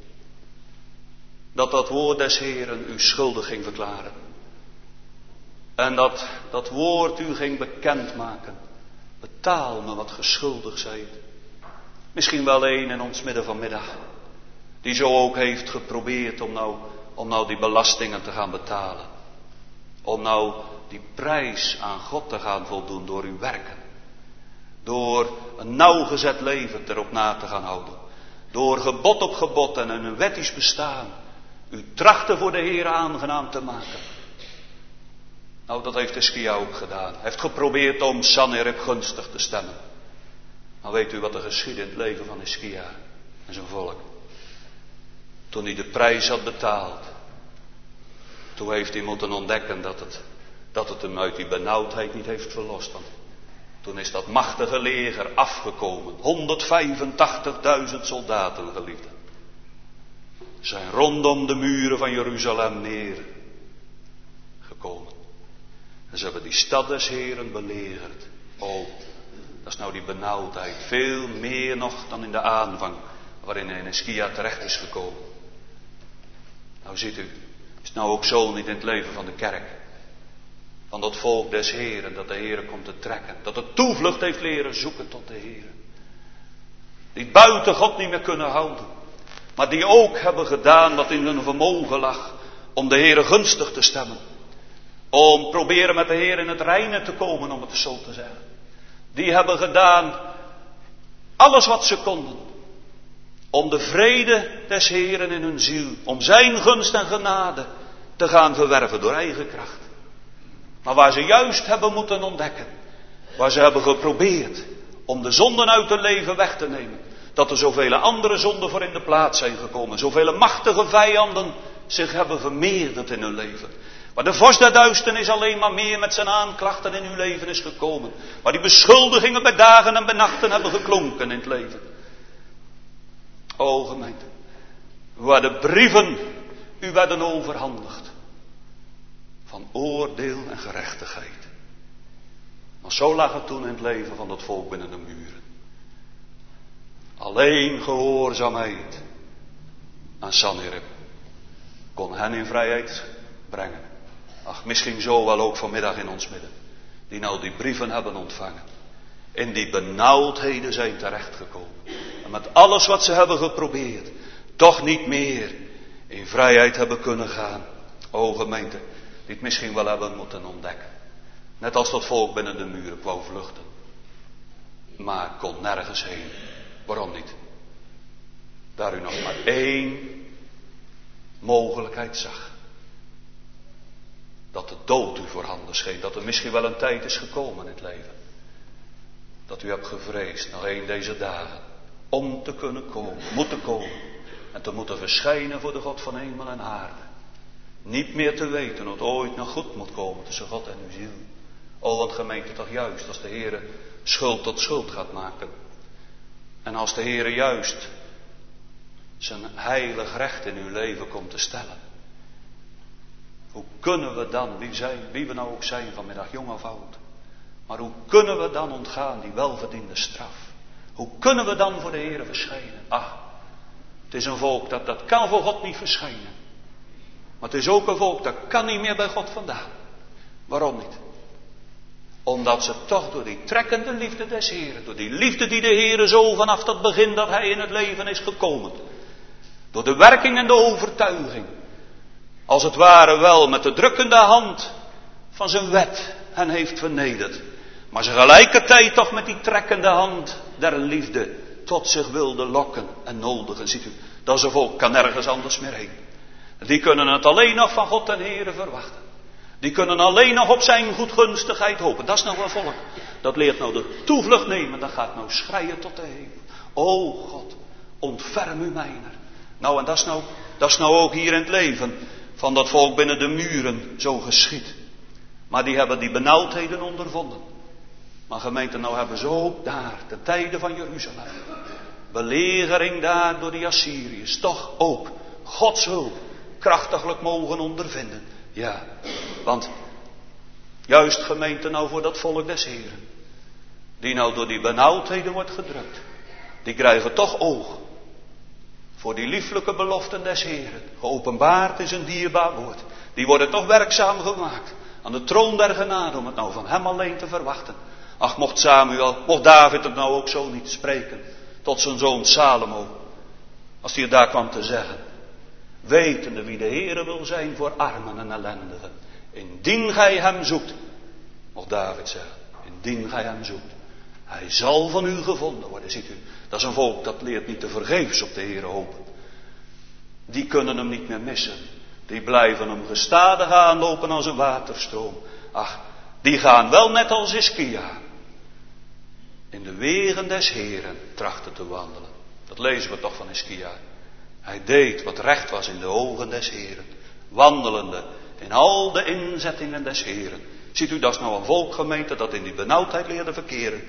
Dat woord des Heren u schuldig ging verklaren. En dat woord u ging bekendmaken. Betaal me wat ge schuldig zijt. Misschien wel een in ons midden vanmiddag. Die zo ook heeft geprobeerd om nou die belastingen te gaan betalen. Om nou die prijs aan God te gaan voldoen door uw werken. Door een nauwgezet leven erop na te gaan houden. Door gebod op gebod en een wettisch bestaan. U trachten voor de Heer aangenaam te maken. Nou, dat heeft Hiskia ook gedaan. Hij heeft geprobeerd om Sanherib gunstig te stemmen. Maar weet u wat er geschiedde in het leven van Hiskia en zijn volk? Toen hij de prijs had betaald. Toen heeft hij moeten ontdekken dat het hem uit die benauwdheid niet heeft verlost. Want toen is dat machtige leger afgekomen. 185.000 soldaten, geliefden. Zijn rondom de muren van Jeruzalem neergekomen. En ze hebben die stad des Heren belegerd. Oh, dat is nou die benauwdheid. Veel meer nog dan in de aanvang waarin Hiskia terecht is gekomen. Nou ziet u, is het nou ook zo niet in het leven van de kerk? Van dat volk des Heren, dat de Heren komt te trekken. Dat de toevlucht heeft leren zoeken tot de Heren. Die buiten God niet meer kunnen houden. Maar die ook hebben gedaan wat in hun vermogen lag. Om de Heren gunstig te stemmen. Om proberen met de Heer in het reine te komen, om het zo te zeggen. Die hebben gedaan alles wat ze konden. Om de vrede des Heren in hun ziel. Om zijn gunst en genade te gaan verwerven door eigen kracht. Maar waar ze juist hebben moeten ontdekken. Waar ze hebben geprobeerd om de zonden uit hun leven weg te nemen. Dat er zoveel andere zonden voor in de plaats zijn gekomen. Zoveel machtige vijanden zich hebben vermeerderd in hun leven. Waar de vorst der duisternis alleen maar meer met zijn aanklachten in uw leven is gekomen. Waar die beschuldigingen bij dagen en bij nachten hebben geklonken in het leven. O gemeente, waar de brieven u werden overhandigd. Van oordeel en gerechtigheid. Maar zo lag het toen in het leven van dat volk binnen de muren. Alleen gehoorzaamheid aan Sanherib kon hen in vrijheid brengen. Ach, misschien zo wel ook vanmiddag in ons midden. Die nou die brieven hebben ontvangen. In die benauwdheden zijn terechtgekomen. En met alles wat ze hebben geprobeerd. Toch niet meer in vrijheid hebben kunnen gaan. O gemeente, die het misschien wel hebben moeten ontdekken. Net als dat volk binnen de muren wou vluchten. Maar kon nergens heen. Waarom niet? Daar u nog maar één mogelijkheid zag. Dat de dood u voorhanden scheen. Dat er misschien wel een tijd is gekomen in het leven. Dat u hebt gevreesd nog één deze dagen. Om te kunnen komen. Moeten komen. En te moeten verschijnen voor de God van hemel en aarde. Niet meer te weten wat ooit nog goed moet komen tussen God en uw ziel. O, want gemeente toch juist als de Heere schuld tot schuld gaat maken. En als de Heere juist zijn heilig recht in uw leven komt te stellen. Hoe kunnen we dan, wie we nou ook zijn vanmiddag, jong of oud. Maar hoe kunnen we dan ontgaan die welverdiende straf? Hoe kunnen we dan voor de Heere verschijnen? Ah, het is een volk dat kan voor God niet verschijnen. Maar het is ook een volk dat kan niet meer bij God vandaan. Waarom niet? Omdat ze toch door die trekkende liefde des Heren, door die liefde die de Heere zo vanaf dat begin dat hij in het leven is gekomen. Door de werking en de overtuiging. Als het ware wel met de drukkende hand van zijn wet hen heeft vernederd. Maar ze gelijkertijd toch met die trekkende hand der liefde tot zich wilde lokken en nodigen. Ziet u, dat is een volk kan nergens anders meer heen. Die kunnen het alleen nog van God en Heere verwachten. Die kunnen alleen nog op zijn goedgunstigheid hopen. Dat is nou een volk. Dat leert nou de toevlucht nemen. Dat gaat nou schreien tot de hemel. O God, ontferm u mijner. Nou en dat is nou ook hier in het leven van dat volk binnen de muren zo geschied. Maar die hebben die benauwdheden ondervonden. Maar gemeente, nou hebben ze ook daar, de tijden van Jeruzalem, belegering daar door de Assyriërs, toch ook Gods hulp krachtiglijk mogen ondervinden. Ja, want juist gemeente nou voor dat volk des Heren, die nou door die benauwdheden wordt gedrukt, die krijgen toch oog voor die lieflijke beloften des Heren, geopenbaard is een dierbaar woord. Die worden toch werkzaam gemaakt aan de troon der genade, om het nou van hem alleen te verwachten. Ach, mocht David het nou ook zo niet spreken tot zijn zoon Salomo, als hij het daar kwam te zeggen, wetende wie de Heere wil zijn voor armen en ellendigen. Indien gij hem zoekt, mocht David zeggen, indien gij hem zoekt, hij zal van u gevonden worden. Ziet u, dat is een volk dat leert niet te vergeefs op de Heere hopen. Die kunnen hem niet meer missen. Die blijven hem gestadig aanlopen als een waterstroom. Ach, die gaan wel net als Hiskia in de wegen des Heren trachten te wandelen. Dat lezen we toch van Hiskia. Hij deed wat recht was in de ogen des Heren, wandelende in al de inzettingen des Heren. Ziet u, dat is nou een volk, gemeente, dat in die benauwdheid leerde verkeren.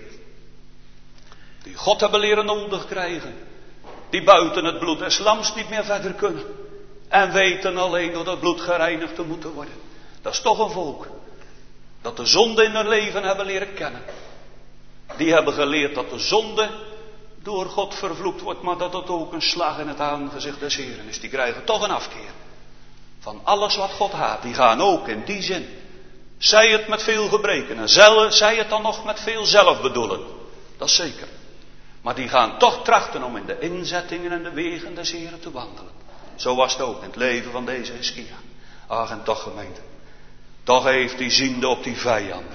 Die God hebben leren nodig krijgen. Die buiten het bloed des lams niet meer verder kunnen. En weten alleen door dat bloed gereinigd te moeten worden. Dat is toch een volk dat de zonde in hun leven hebben leren kennen. Die hebben geleerd dat de zonde door God vervloekt wordt, maar dat het ook een slag in het aangezicht des Heren is. Die krijgen toch een afkeer van alles wat God haat. Die gaan ook in die zin, zij het met veel gebreken en zij het dan nog met veel zelfbedoelen. Dat is zeker. Maar die gaan toch trachten om in de inzettingen en de wegen des Heren te wandelen. Zo was het ook in het leven van deze Hiskia. Ach, en toch, gemeente, toch heeft die ziende op die vijanden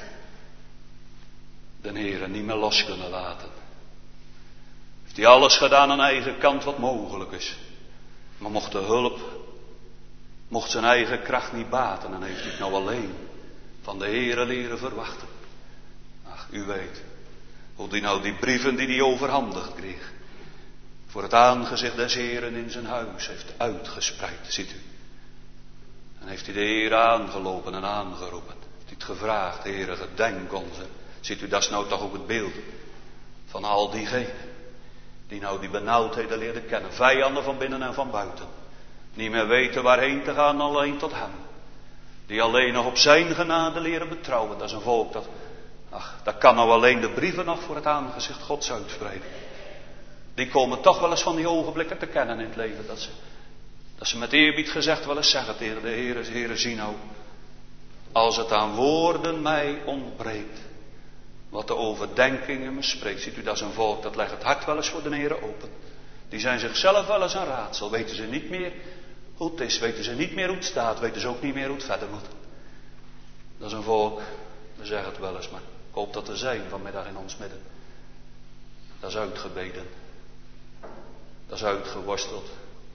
de Heren niet meer los kunnen laten. Heeft hij alles gedaan aan eigen kant wat mogelijk is. Maar mocht de hulp, mocht zijn eigen kracht niet baten, dan heeft hij het nou alleen van de Heren leren verwachten. Ach, u weet hoe die nou die brieven die hij overhandigd kreeg, voor het aangezicht des Heren in zijn huis heeft uitgespreid, ziet u. En heeft hij de Heer aangelopen en aangeroepen. Heeft hij het gevraagd, Heere, gedenk ons. Ziet u, dat is nou toch ook het beeld van al diegenen die nou die benauwdheden leerden kennen. Vijanden van binnen en van buiten. Niet meer weten waarheen te gaan, alleen tot hem. Die alleen nog op zijn genade leren betrouwen. Dat is een volk dat kan nou alleen de brieven nog voor het aangezicht Gods uitspreken. Die komen toch wel eens van die ogenblikken te kennen in het leven. Dat ze met eerbied gezegd wel eens zeggen tegen de Heere, zie nou, als het aan woorden mij ontbreekt, wat de overdenkingen me spreekt. Ziet u, dat is een volk dat legt het hart wel eens voor de Heere open. Die zijn zichzelf wel eens een raadsel. Weten ze niet meer hoe het is, weten ze niet meer hoe het staat, weten ze ook niet meer hoe het verder moet. Dat is een volk, we zeggen het wel eens, maar ik hoop dat er zijn vanmiddag in ons midden. Dat is uitgebeden. Dat is uitgeworsteld.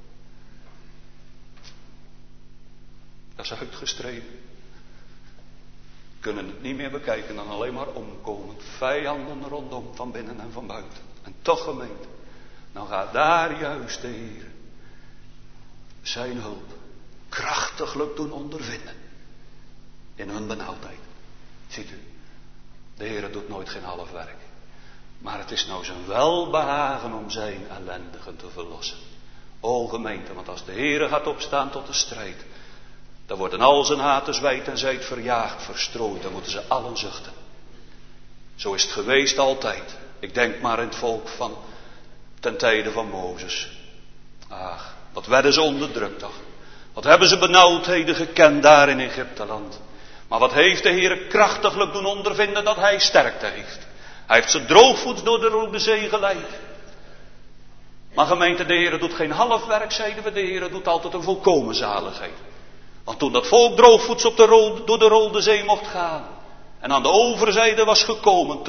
Dat is uitgestreden. Kunnen het niet meer bekijken dan alleen maar omkomen. Vijanden rondom, van binnen en van buiten. En toch, gemeente, dan gaat daar juist de Heer zijn hulp krachtiglijk doen ondervinden. In hun benauwdheid. Ziet u, de Heer doet nooit geen half werk. Maar het is nou zijn welbehagen om zijn ellendigen te verlossen. O gemeente, want als de Heer gaat opstaan tot de strijd, dan worden al zijn haters wijd en zijd verjaagd, verstrooid. Dan moeten ze allen zuchten. Zo is het geweest altijd. Ik denk maar in het volk van ten tijde van Mozes. Ach, wat werden ze onderdrukt toch. Wat hebben ze benauwdheden gekend daar in Egypteland. Maar wat heeft de Heer krachtiglijk doen ondervinden dat hij sterkte heeft. Hij heeft ze droogvoets door de Rode Zee geleid. Maar gemeente, de Heer doet geen half werk, zeiden we. De Heer doet altijd een volkomen zaligheid. Want toen dat volk droogvoets door de Rode Zee mocht gaan en aan de overzijde was gekomen,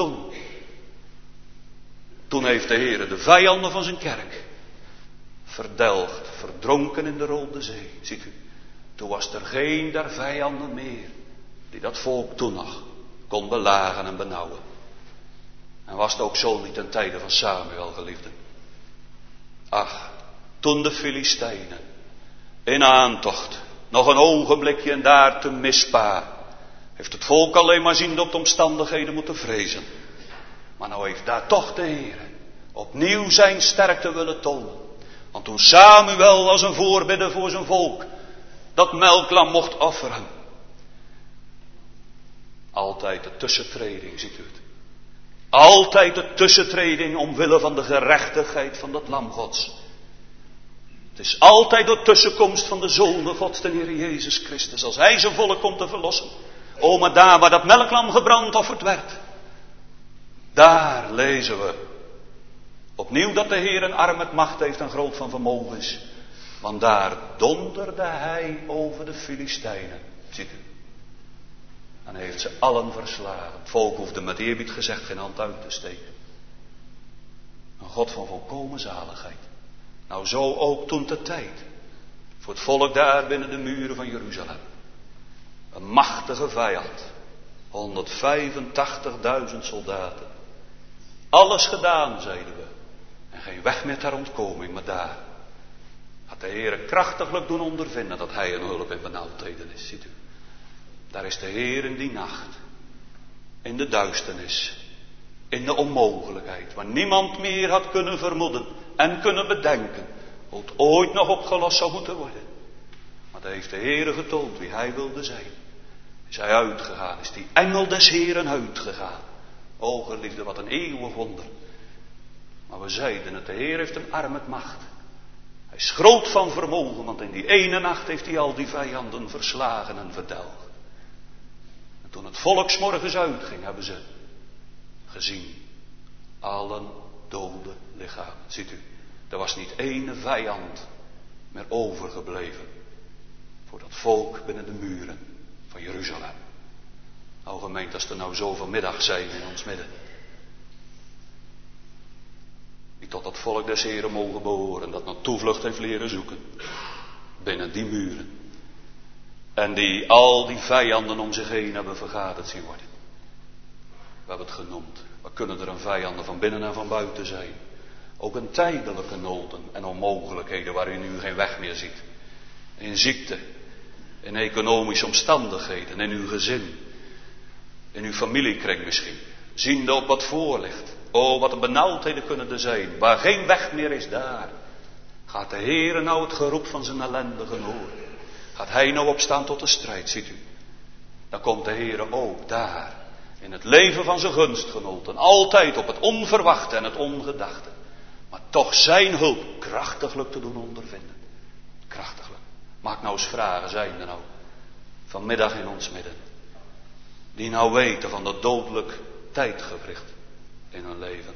toen heeft de Heer de vijanden van zijn kerk verdelgd, verdronken in de Rode Zee. Ziet u, toen was er geen der vijanden meer die dat volk toen nog kon belagen en benauwen. En was het ook zo niet ten tijde van Samuel, geliefden. Ach, toen de Filistijnen in aantocht Nog een ogenblikje en daar te Mispa heeft het volk alleen maar zien op de omstandigheden moeten vrezen. Maar nou heeft daar toch de Heer opnieuw zijn sterkte willen tonen. Want toen Samuel als een voorbidder voor zijn volk dat melklam mocht offeren. Altijd de tussentreding, ziet u het. Altijd de tussentreding omwille van de gerechtigheid van dat lam Gods. Het is altijd de tussenkomst van de Zoon Gods, de Heer Jezus Christus. Als Hij zijn volk komt te verlossen. O, maar daar waar dat melklam gebrandofferd werd. Daar lezen we opnieuw dat de Heer een arm met macht heeft en groot van vermogen is. Want daar donderde Hij over de Filistijnen. Ziet u. En heeft ze allen verslagen. Het volk hoefde met eerbied gezegd geen hand uit te steken. Een God van volkomen zaligheid. Nou, zo ook toen de tijd. Voor het volk daar binnen de muren van Jeruzalem. Een machtige vijand. 185.000 soldaten. Alles gedaan, zeiden we. En geen weg meer ter ontkoming, maar daar had de Heer krachtiglijk doen ondervinden dat Hij een hulp in benauwdheden is, ziet u. Daar is de Heer in die nacht, in de duisternis, in de onmogelijkheid, waar niemand meer had kunnen vermoeden en kunnen bedenken hoe het ooit nog opgelost zou moeten worden. Maar daar heeft de Heer getoond wie Hij wilde zijn. Is Hij uitgegaan, is die engel des Heeren uitgegaan. O geliefde, wat een eeuwig wonder. Maar we zeiden het, de Heer heeft een arm met macht. Hij is groot van vermogen, want in die ene nacht heeft Hij al die vijanden verslagen en verdelgd. En toen het volk 's morgens uitging, hebben ze gezien. Allen dode lichamen. Ziet u, er was niet ene vijand meer overgebleven voor dat volk binnen de muren van Jeruzalem. Nou gemeente, als er nou zoveel middag zijn in ons midden, die tot dat volk des Heren mogen behoren, dat naar toevlucht heeft leren zoeken, binnen die muren. En die al die vijanden om zich heen hebben vergaderd zien worden. We hebben het genoemd. We kunnen er een vijanden van binnen en van buiten zijn. Ook een tijdelijke noden en onmogelijkheden waar u nu geen weg meer ziet. In ziekte, in economische omstandigheden, in uw gezin, in uw familiekring misschien. Ziende op wat voor ligt. Oh, wat de benauwdheden kunnen er zijn. Waar geen weg meer is, daar gaat de Heere nou het geroep van zijn ellendigen horen. Gaat Hij nou opstaan tot de strijd, ziet u. Dan komt de Heere ook daar, in het leven van zijn gunstgenoten. Altijd op het onverwachte en het ongedachte. Maar toch zijn hulp krachtiglijk te doen ondervinden. Krachtiglijk. Maak nou eens vragen, zijn er nou vanmiddag in ons midden. Die nou weten van dat dodelijk tijdgewricht in hun leven.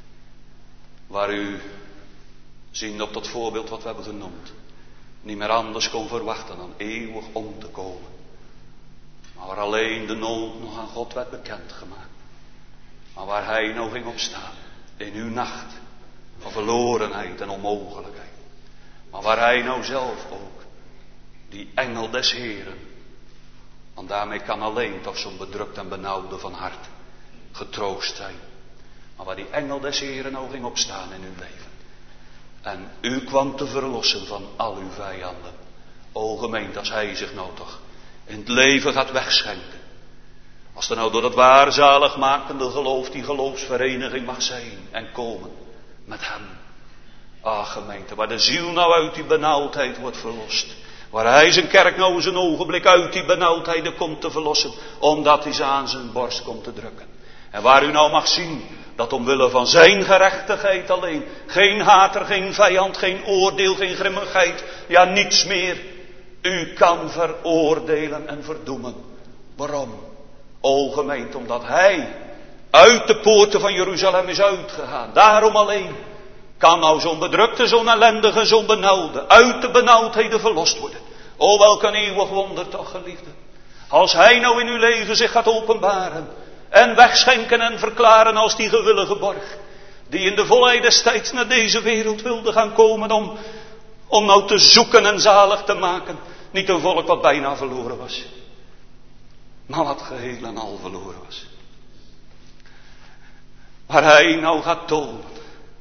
Waar u, ziende op dat voorbeeld wat we hebben genoemd, niet meer anders kon verwachten dan eeuwig om te komen. Maar waar alleen de nood nog aan God werd bekendgemaakt. Maar waar Hij nou ging opstaan in uw nacht van verlorenheid en onmogelijkheid. Maar waar Hij nou zelf ook, die engel des Heren, want daarmee kan alleen toch zo'n bedrukt en benauwde van hart getroost zijn. Maar waar die engel des Heren nou ging opstaan in uw leven. En u kwam te verlossen van al uw vijanden. O gemeente, als Hij zich nou toch in het leven gaat wegschenken. Als er nou door dat waarzaligmakende geloof die geloofsvereniging mag zijn en komen met Hem. Ach gemeente, waar de ziel nou uit die benauwdheid wordt verlost. Waar Hij zijn kerk nou eens een ogenblik uit die benauwdheden komt te verlossen. Omdat Hij ze aan zijn borst komt te drukken. En waar u nou mag zien dat omwille van zijn gerechtigheid alleen, geen hater, geen vijand, geen oordeel, geen grimmigheid, ja niets meer, u kan veroordelen en verdoemen. Waarom? O gemeente, omdat Hij uit de poorten van Jeruzalem is uitgegaan. Daarom alleen kan nou zo'n bedrukte, zo'n ellendige, zo'n benauwde uit de benauwdheden verlost worden. O welk een eeuwig wonder toch, geliefde. Als Hij nou in uw leven zich gaat openbaren en wegschenken en verklaren als die gewillige borg, die in de volheid des tijds naar deze wereld wilde gaan komen om nou te zoeken en zalig te maken. Niet een volk wat bijna verloren was, maar wat geheel en al verloren was. Waar Hij nou gaat tonen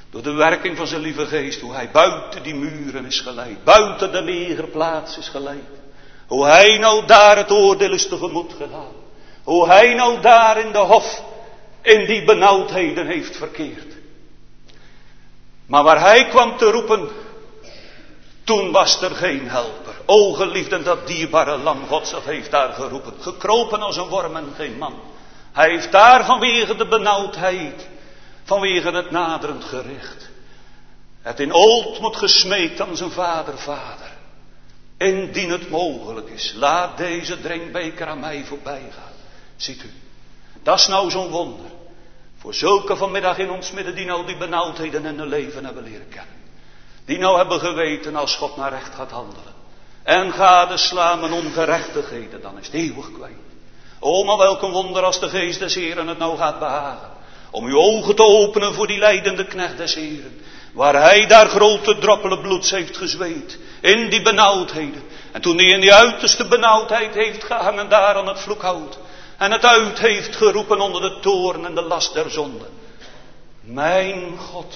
Door de werking van zijn lieve geest, hoe hij buiten die muren is geleid. Buiten de legerplaats is geleid. Hoe hij nou daar het oordeel is tegemoet gegaan. Hoe hij nou daar in de hof in die benauwdheden heeft verkeerd. Maar waar hij kwam te roepen, toen was er geen helper. O geliefden, dat dierbare lam Gods, dat heeft daar geroepen. Gekropen als een worm en geen man. Hij heeft daar vanwege de benauwdheid, vanwege het naderend gericht, het in ootmoed gesmeekt aan zijn vader. Indien het mogelijk is, laat deze drinkbeker aan mij voorbij gaan. Ziet u, dat is nou zo'n wonder. Voor zulke vanmiddag in ons midden die nou die benauwdheden in hun leven hebben leren kennen. Die nou hebben geweten als God naar recht gaat handelen. En gadeslaan met ongerechtigheden, dan is het eeuwig kwijt. O, maar welk een wonder als de geest des Heren het nou gaat behagen. Om uw ogen te openen voor die lijdende knecht des Heren. Waar hij daar grote droppelen bloeds heeft gezweet. In die benauwdheden. En toen hij in die uiterste benauwdheid heeft gehangen daar aan het vloekhout. En het uit heeft geroepen onder de toorn en de last der zonde. Mijn God,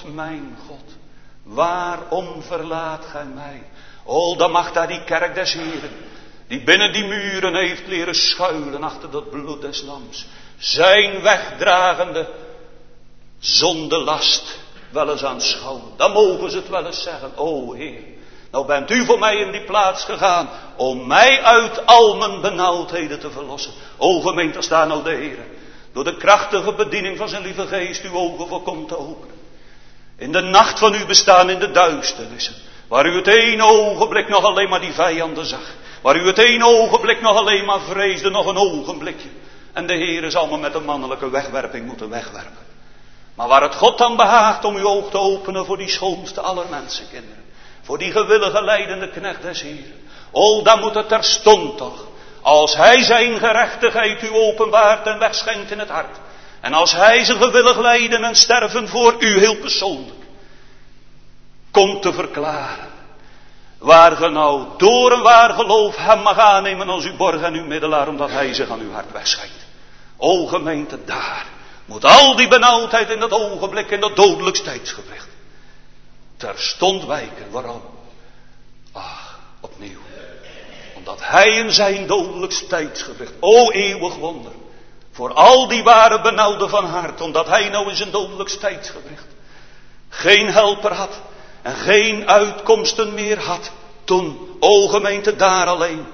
waarom verlaat gij mij? O, dan mag daar die kerk des Heren, die binnen die muren heeft leren schuilen achter dat bloed des lams, zijn wegdragende zondelast wel eens aanschouwen. Dan mogen ze het wel eens zeggen. O Heer, nou bent u voor mij in die plaats gegaan om mij uit al mijn benauwdheden te verlossen. O gemeente, daar staat nou de Heer, door de krachtige bediening van zijn lieve geest uw ogen voor komt te openen. In de nacht van uw bestaan, in de duisternissen, waar u het ene ogenblik nog alleen maar die vijanden zag. Waar u het ene ogenblik nog alleen maar vreesde, nog een ogenblikje. En de Heer zal me met een mannelijke wegwerping moeten wegwerpen. Maar waar het God dan behaagt om uw oog te openen voor die schoonste aller mensenkinderen. Voor die gewillige lijdende knecht des Heren. O, dan moet het terstond toch. Als hij zijn gerechtigheid u openbaart en wegschenkt in het hart. En als hij zijn gewillig lijden en sterven voor u heel persoonlijk komt te verklaren. Waar ge nou door een waar geloof hem mag aannemen als uw borg en uw middelaar, omdat hij zich aan uw hart wegschenkt. O gemeente, daar moet al die benauwdheid in dat ogenblik, in dat dodelijks tijdsgewicht terstond wijken. Waarom? Ach, opnieuw. Omdat hij in zijn dodelijks tijdsgewicht, o eeuwig wonder, voor al die ware benauwden van hart, omdat hij nou in zijn dodelijks tijdsgewicht geen helper had en geen uitkomsten meer had. Toen, o gemeente, daar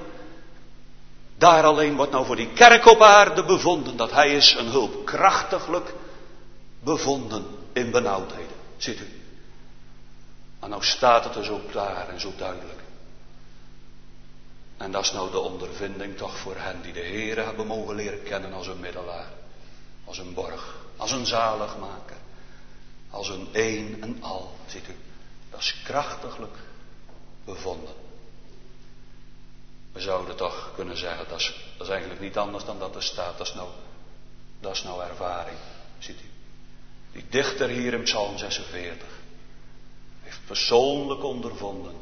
alleen wordt nou voor die kerk op aarde bevonden, dat hij is een hulp krachtiglijk bevonden in benauwdheden. Ziet u. Maar nou staat het er zo klaar en zo duidelijk. En dat is nou de ondervinding toch voor hen die de Heere hebben mogen leren kennen als een middelaar. Als een borg, als een zaligmaker. Als een een en al, ziet u. Dat is krachtiglijk bevonden. We zouden toch kunnen zeggen, dat is eigenlijk niet anders dan dat er staat. Dat is nou ervaring, ziet u. Die dichter hier in Psalm 46 heeft persoonlijk ondervonden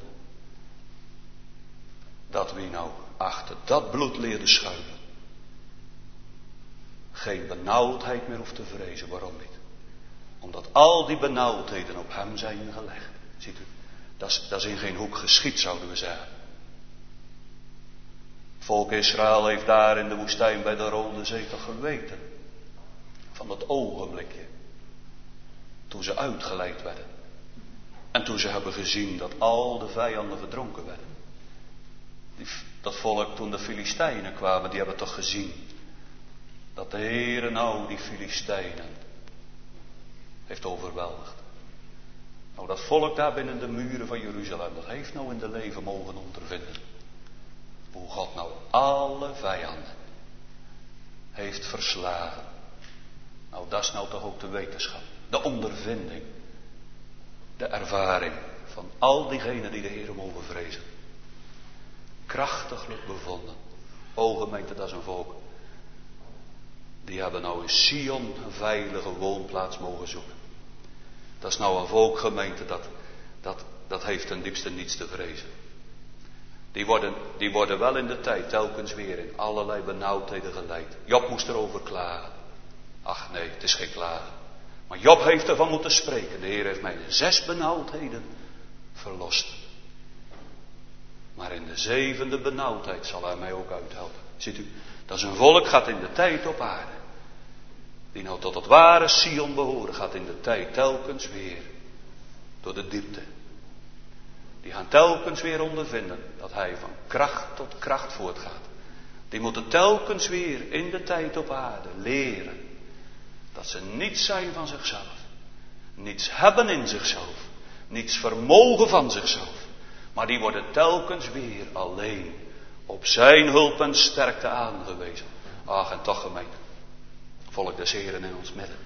dat wie nou achter dat bloed leerde schuilen geen benauwdheid meer hoeft te vrezen. Waarom niet? Omdat al die benauwdheden op hem zijn gelegd. Ziet u, dat is in geen hoek geschied, zouden we zeggen. Het volk Israël heeft daar in de woestijn bij de Rode Zee toch geweten van dat ogenblikje toen ze uitgeleid werden. En toen ze hebben gezien dat al de vijanden verdronken werden. Dat volk, toen de Filistijnen kwamen, die hebben toch gezien dat de Heere nou die Filistijnen heeft overweldigd. Nou, dat volk daar binnen de muren van Jeruzalem, dat heeft nou in de leven mogen ondervinden. Hoe God nou alle vijanden heeft verslagen. Nou, dat is nou toch ook de wetenschap, de ondervinding, de ervaring van al diegenen die de Heere mogen vrezen. Krachtiglijk bevonden. O gemeente, dat is een volk. Die hebben nou in Sion een veilige woonplaats mogen zoeken. Dat is nou een volk, gemeente, dat heeft ten diepste niets te vrezen. Die worden wel in de tijd telkens weer in allerlei benauwdheden geleid. Job moest erover klagen. Ach nee, het is geen klagen. Maar Job heeft ervan moeten spreken. De Heer heeft mij in 6 benauwdheden verlost. Maar in de 7e benauwdheid zal hij mij ook uithelpen. Ziet u, dat is een volk gaat in de tijd op aarde. Die nou tot het ware Sion behoren, gaat in de tijd telkens weer door de diepte. Die gaan telkens weer ondervinden dat hij van kracht tot kracht voortgaat. Die moeten telkens weer in de tijd op aarde leren dat ze niets zijn van zichzelf. Niets hebben in zichzelf. Niets vermogen van zichzelf. Maar die worden telkens weer alleen op zijn hulp en sterkte aangewezen. Ach, en toch gemeente, volk des Heren in ons midden.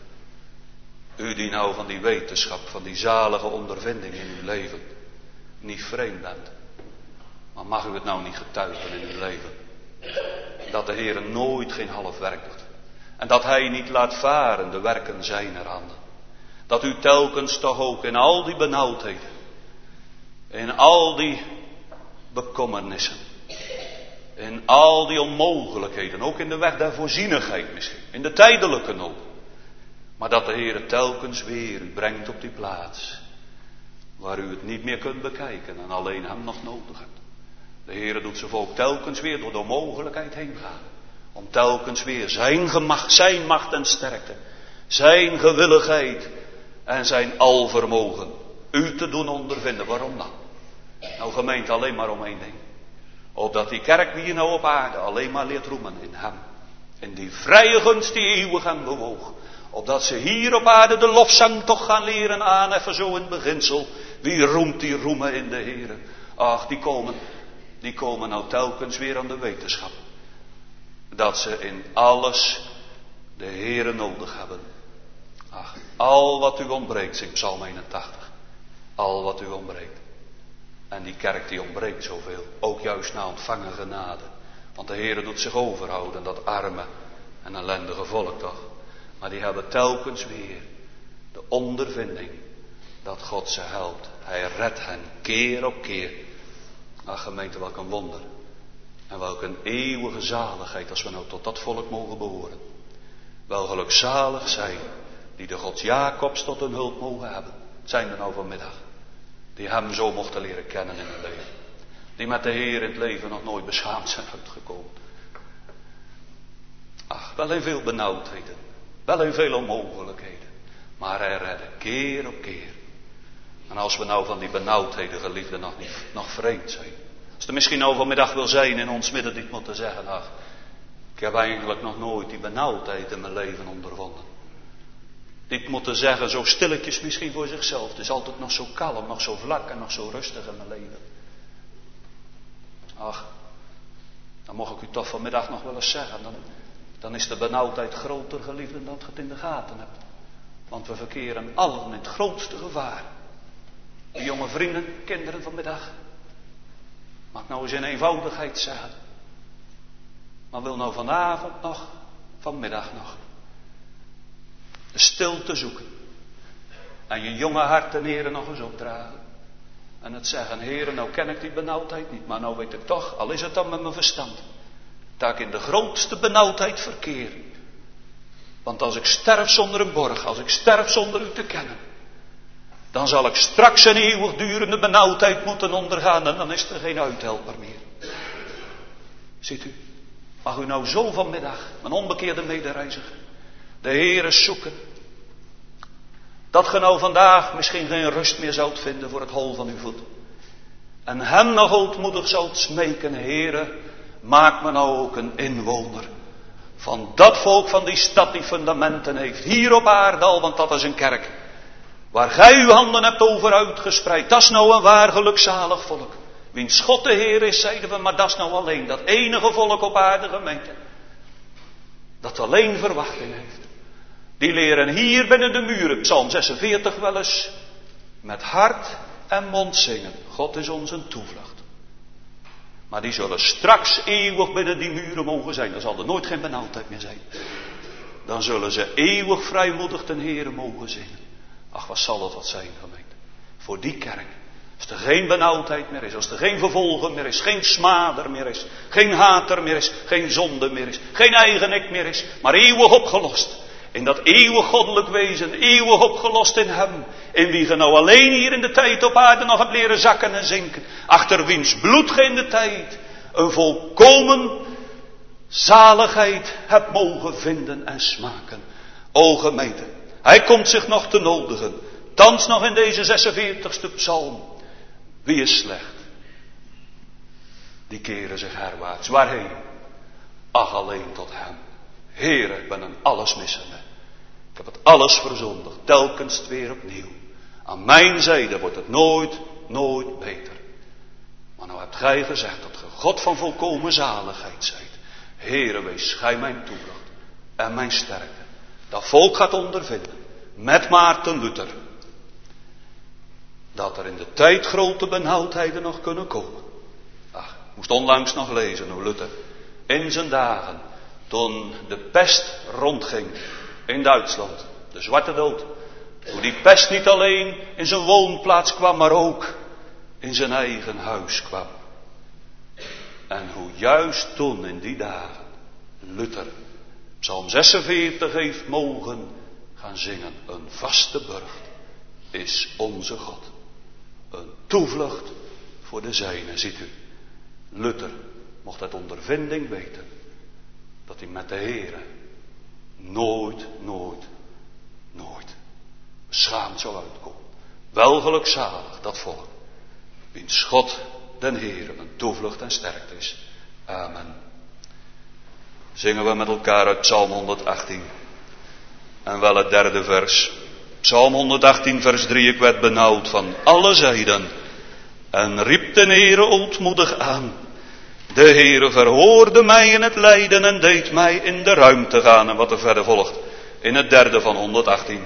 U die nou van die wetenschap, van die zalige ondervinding in uw leven niet vreemd bent. Maar mag u het nou niet getuigen in uw leven? Dat de Heer nooit geen half werk doet. En dat Hij niet laat varen de werken zijner handen. Dat u telkens toch ook in al die benauwdheden, in al die bekommernissen, in al die onmogelijkheden, ook in de weg der voorzienigheid misschien, in de tijdelijke nood. Maar dat de Heer telkens weer u brengt op die plaats waar u het niet meer kunt bekijken en alleen Hem nog nodig hebt. De Heer doet zijn volk telkens weer door de onmogelijkheid heen gaan. Om telkens weer zijn macht en sterkte, zijn gewilligheid en zijn alvermogen u te doen ondervinden. Waarom dan? Nou gemeente, alleen maar om één ding. Opdat die kerk die hier nou op aarde alleen maar leert roemen in Hem. In die vrije gunst die eeuwig hem bewoog. Opdat ze hier op aarde de lofzang toch gaan leren aanheffen zo in het beginsel. Wie roemt die roemen in de Heere? Ach, die komen nou telkens weer aan de wetenschap. Dat ze in alles de Heere nodig hebben. Ach, al wat u ontbreekt, zingt Psalm 81. Al wat u ontbreekt. En die kerk die ontbreekt zoveel. Ook juist na ontvangen genade. Want de Heere doet zich overhouden, dat arme en ellendige volk toch. Maar die hebben telkens weer de ondervinding dat God ze helpt. Hij redt hen keer op keer. Ach gemeente, welk een wonder. En welk een eeuwige zaligheid als we nou tot dat volk mogen behoren. Wel gelukzalig zijn die de God Jacobs tot hun hulp mogen hebben. Het zijn er nou vanmiddag. Die hem zo mochten leren kennen in hun leven. Die met de Heer in het leven nog nooit beschaamd zijn uitgekomen. Ach, wel in veel benauwdheden. Wel in veel onmogelijkheden. Maar hij redde keer op keer. En als we nou van die benauwdheden, geliefden, nog vreemd zijn. Als er misschien nou vanmiddag wil zijn in ons midden die moeten zeggen. Ach, ik heb eigenlijk nog nooit die benauwdheid in mijn leven ondervonden. Die moeten zeggen zo stilletjes misschien voor zichzelf. Het is altijd nog zo kalm, nog zo vlak en nog zo rustig in mijn leven. Ach, dan mag ik u toch vanmiddag nog wel eens zeggen. Dan is de benauwdheid groter, geliefden, dan je het in de gaten hebt. Want we verkeren allen in het grootste gevaar. Die jonge vrienden, kinderen vanmiddag. Mag ik nou eens in eenvoudigheid zeggen. Maar wil nou vanavond nog, vanmiddag nog. De stilte zoeken. En je jonge hart ten Heere nog eens opdragen. En het zeggen, Heere, nou ken ik die benauwdheid niet. Maar nou weet ik toch, al is het dan met mijn verstand. Dat ik in de grootste benauwdheid verkeer. Want als ik sterf zonder een borg, als ik sterf zonder u te kennen. Dan zal ik straks een eeuwigdurende benauwdheid moeten ondergaan. En dan is er geen uithelper meer. Ziet u, mag u nou zo vanmiddag, mijn onbekeerde medereiziger, de Heere zoeken. Dat ge nou vandaag misschien geen rust meer zoudt vinden voor het hol van uw voet. En hem nog ootmoedig zoudt smeken, Heere, maak me nou ook een inwoner. Van dat volk, van die stad die fundamenten heeft. Hier op aarde al, want dat is een kerk. Waar gij uw handen hebt over uitgespreid. Dat is nou een waar gelukzalig volk. Wiens God de Heer is, zeiden we, maar dat is nou alleen. Dat enige volk op aarde, gemeente. Dat alleen verwachting heeft. Die leren hier binnen de muren, Psalm 46 wel eens, met hart en mond zingen. God is ons een toevlucht. Maar die zullen straks eeuwig binnen die muren mogen zijn. Dan zal er nooit geen benauwdheid meer zijn. Dan zullen ze eeuwig vrijmoedig ten Heere mogen zingen. Ach, wat zal dat wat zijn, gemeente. Voor die kerk. Als er geen benauwdheid meer is. Als er geen vervolging meer is. Geen smader meer is. Geen hater meer is. Geen zonde meer is. Geen eigenik meer is. Maar eeuwig opgelost. In dat eeuwig goddelijk wezen, eeuwig opgelost in hem. In wie ge nou alleen hier in de tijd op aarde nog hebt leren zakken en zinken. Achter wiens bloed ge in de tijd een volkomen zaligheid hebt mogen vinden en smaken. O gemeente, hij komt zich nog te nodigen. Thans nog in deze 46e psalm. Wie is slecht? Die keren zich herwaarts. Waarheen? Ach, alleen tot hem. Heere, ik ben een allesmissende. Ik heb het alles verzondigd, telkens weer opnieuw. Aan mijn zijde wordt het nooit beter. Maar nou hebt gij gezegd dat ge God van volkomen zaligheid zijt. Heere, wees gij mijn toevlucht en mijn sterkte. Dat volk gaat ondervinden, met Maarten Luther, dat er in de tijd grote benauwdheden nog kunnen komen. Ach, ik moest onlangs nog lezen hoe Luther in zijn dagen, toen de pest rondging in Duitsland, de zwarte dood, hoe die pest niet alleen in zijn woonplaats kwam, maar ook in zijn eigen huis kwam. En hoe juist toen in die dagen Luther Psalm 46 heeft mogen gaan zingen. Een vaste burcht is onze God. Een toevlucht voor de zijnen, ziet u. Luther mocht uit ondervinding weten dat hij met de Heere nooit beschaamd zou uitkomen. Wel gelukzalig dat volk, wiens God den Heere een toevlucht en sterkte is. Amen. Zingen we met elkaar uit Psalm 118. En wel het 3e vers. Psalm 118 vers 3. Ik werd benauwd van alle zijden en riep de Heere ootmoedig aan. De Heere verhoorde mij in het lijden en deed mij in de ruimte gaan. En wat er verder volgt in het 3e van 118.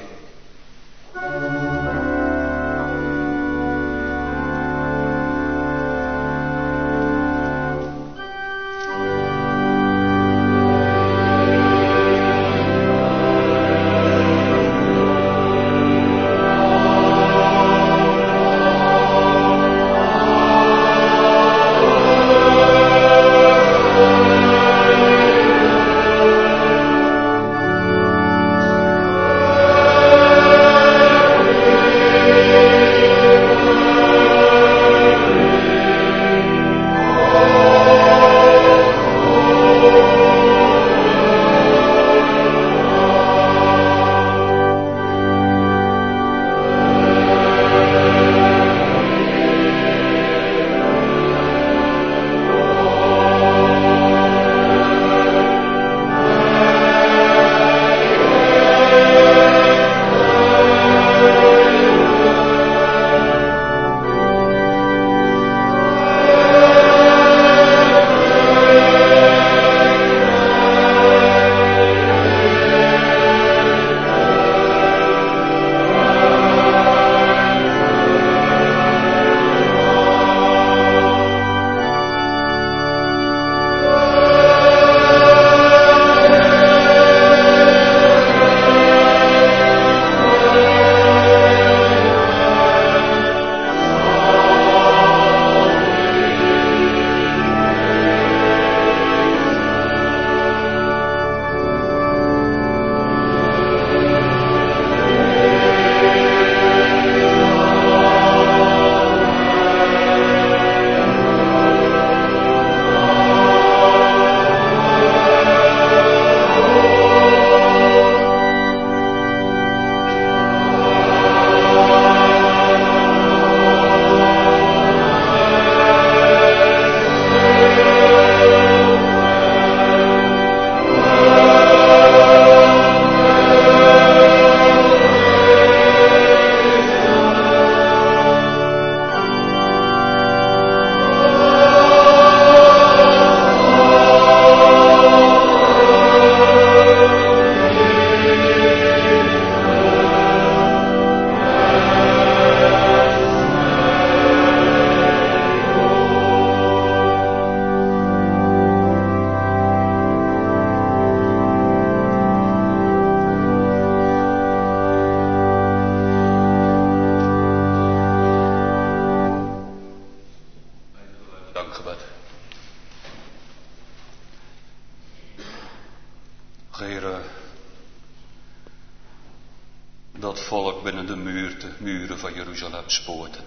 dat volk binnen de muren van Jeruzalems poorten.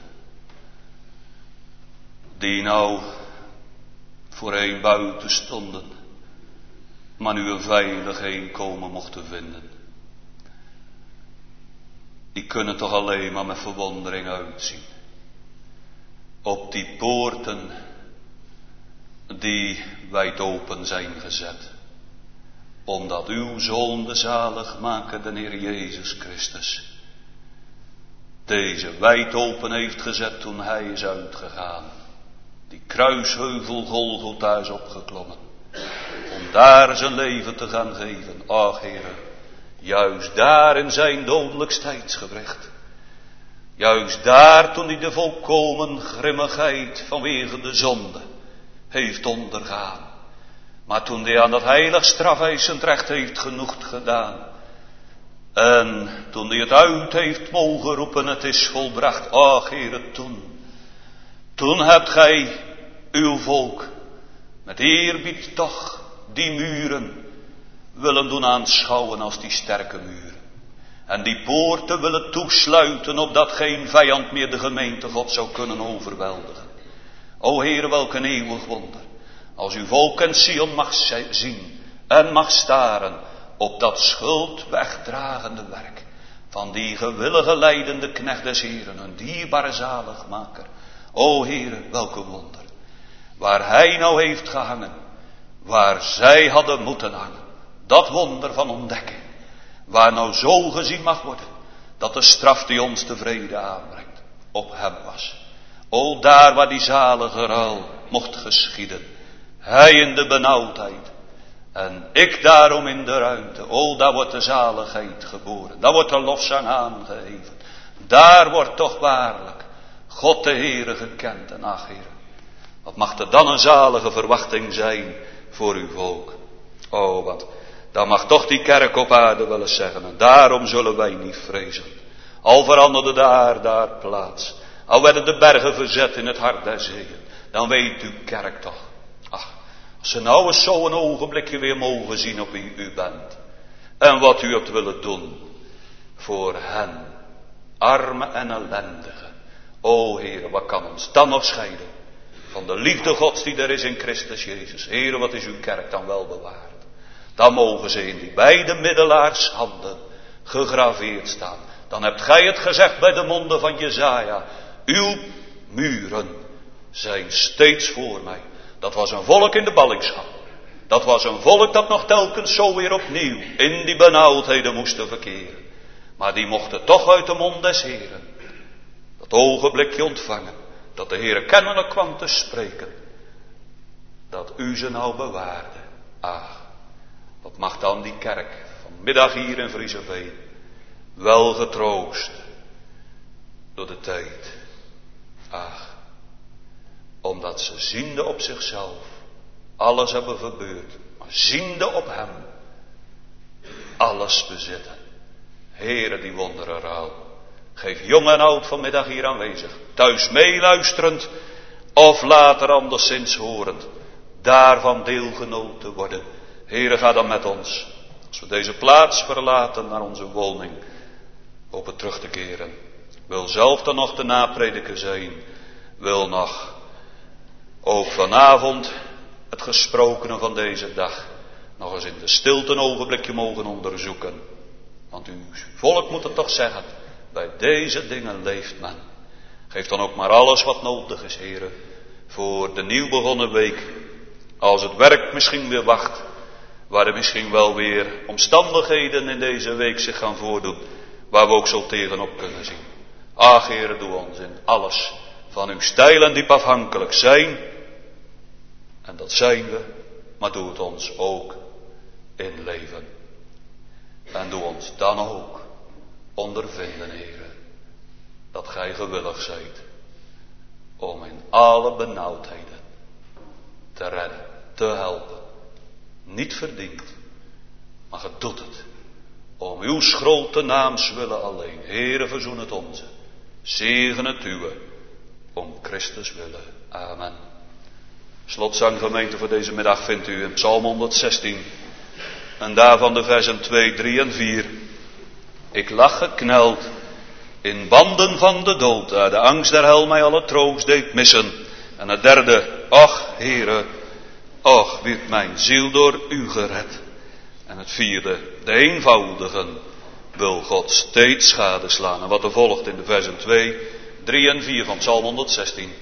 Die nou voorheen buiten stonden, maar nu een veilig heenkomen mochten vinden. Die kunnen toch alleen maar met verwondering uitzien. Op die poorten die wijd open zijn gezet. Omdat uw Zoon de zaligmaker, de Heer Jezus Christus, deze wijd open heeft gezet toen hij is uitgegaan. Die kruisheuvel Golgotha is opgeklommen. Om daar zijn leven te gaan geven. Ach Heere, juist daar in zijn dodelijkst tijdsgewicht. Juist daar toen hij de volkomen grimmigheid vanwege de zonde heeft ondergaan. Maar toen hij aan dat heilig strafeisend recht heeft genoegd gedaan. En toen hij het uit heeft mogen roepen, het is volbracht. Ach Heere, toen hebt gij uw volk met eerbied toch die muren willen doen aanschouwen als die sterke muren. En die poorten willen toesluiten, opdat geen vijand meer de gemeente God zou kunnen overweldigen. O Heere, welk een eeuwig wonder. Als uw volk in Sion mag zien en mag staren op dat schuld wegdragende werk van die gewillige leidende knecht des Heeren, een dierbare zaligmaker. O Heere, welk een wonder. Waar hij nou heeft gehangen, waar zij hadden moeten hangen. Dat wonder van ontdekking. Waar nou zo gezien mag worden, dat de straf die ons de vrede aanbrengt, op hem was. O daar waar die zalige ruil mocht geschieden. Hij in de benauwdheid. En ik daarom in de ruimte. O daar wordt de zaligheid geboren. Daar wordt de lofzang aangeheven. Daar wordt toch waarlijk God de Heere gekend. En ach Heere, wat mag er dan een zalige verwachting zijn voor uw volk. O wat, dan mag toch die kerk op aarde wel eens zeggen. En daarom zullen wij niet vrezen. Al veranderde de aarde haar plaats. Al werden de bergen verzet in het hart der zeeën. Dan weet uw kerk toch. Ach, als ze nou eens zo een ogenblikje weer mogen zien op wie u bent. En wat u hebt willen doen voor hen. Armen en ellendigen. O Heere, wat kan ons dan nog scheiden van de liefde Gods die er is in Christus Jezus. Heere, wat is uw kerk dan wel bewaard. Dan mogen ze in die beide middelaars handen gegraveerd staan. Dan hebt gij het gezegd bij de monden van Jesaja. Uw muren zijn steeds voor mij. Dat was een volk in de ballingschap. Dat was een volk dat nog telkens zo weer opnieuw in die benauwdheden moesten verkeren. Maar die mochten toch uit de mond des Heren dat ogenblikje ontvangen. Dat de Heere kennelijk kwam te spreken. Dat u ze nou bewaarde. Ach, wat mag dan die kerk vanmiddag hier in Vriezeveen wel getroost door de tijd. Ach, omdat ze ziende op zichzelf alles hebben verbeurd, maar ziende op hem alles bezitten. Heere, die wondere ruil. Geef jong en oud vanmiddag hier aanwezig, thuis meeluisterend of later anderszins horend, daarvan deelgenoot te worden. Heere, ga dan met ons, als we deze plaats verlaten naar onze woning, hopen terug te keren. Wil zelf dan nog de naprediker zijn, wil nog ook vanavond het gesprokene van deze dag nog eens in de stilte een ogenblikje mogen onderzoeken. Want uw volk moet het toch zeggen, bij deze dingen leeft men. Geef dan ook maar alles wat nodig is, Heere, voor de nieuw begonnen week. Als het werk misschien weer wacht, waar er misschien wel weer omstandigheden in deze week zich gaan voordoen, waar we ook zo tegenop kunnen zien. Ach, Heere, doe ons in alles van uw stijl en diep afhankelijk zijn. En dat zijn we, maar doe het ons ook in leven. En doe ons dan ook ondervinden, Heere, dat gij gewillig zijt om in alle benauwdheden te redden, te helpen. Niet verdiend, maar ge doet het om uw grote naams willen alleen. Heere, verzoen het onze, zegen het uwe, om Christus willen. Amen. Slotzang gemeente voor deze middag vindt u in Psalm 116 en daarvan de versen 2, 3 en 4. Ik lag gekneld in banden van de dood, de angst der hel mij alle troost deed missen. En het derde, ach Heere, ach werd mijn ziel door u gered. En het vierde, de eenvoudigen wil God steeds gadeslaan. En wat er volgt in de versen 2, 3 en 4 van Psalm 116.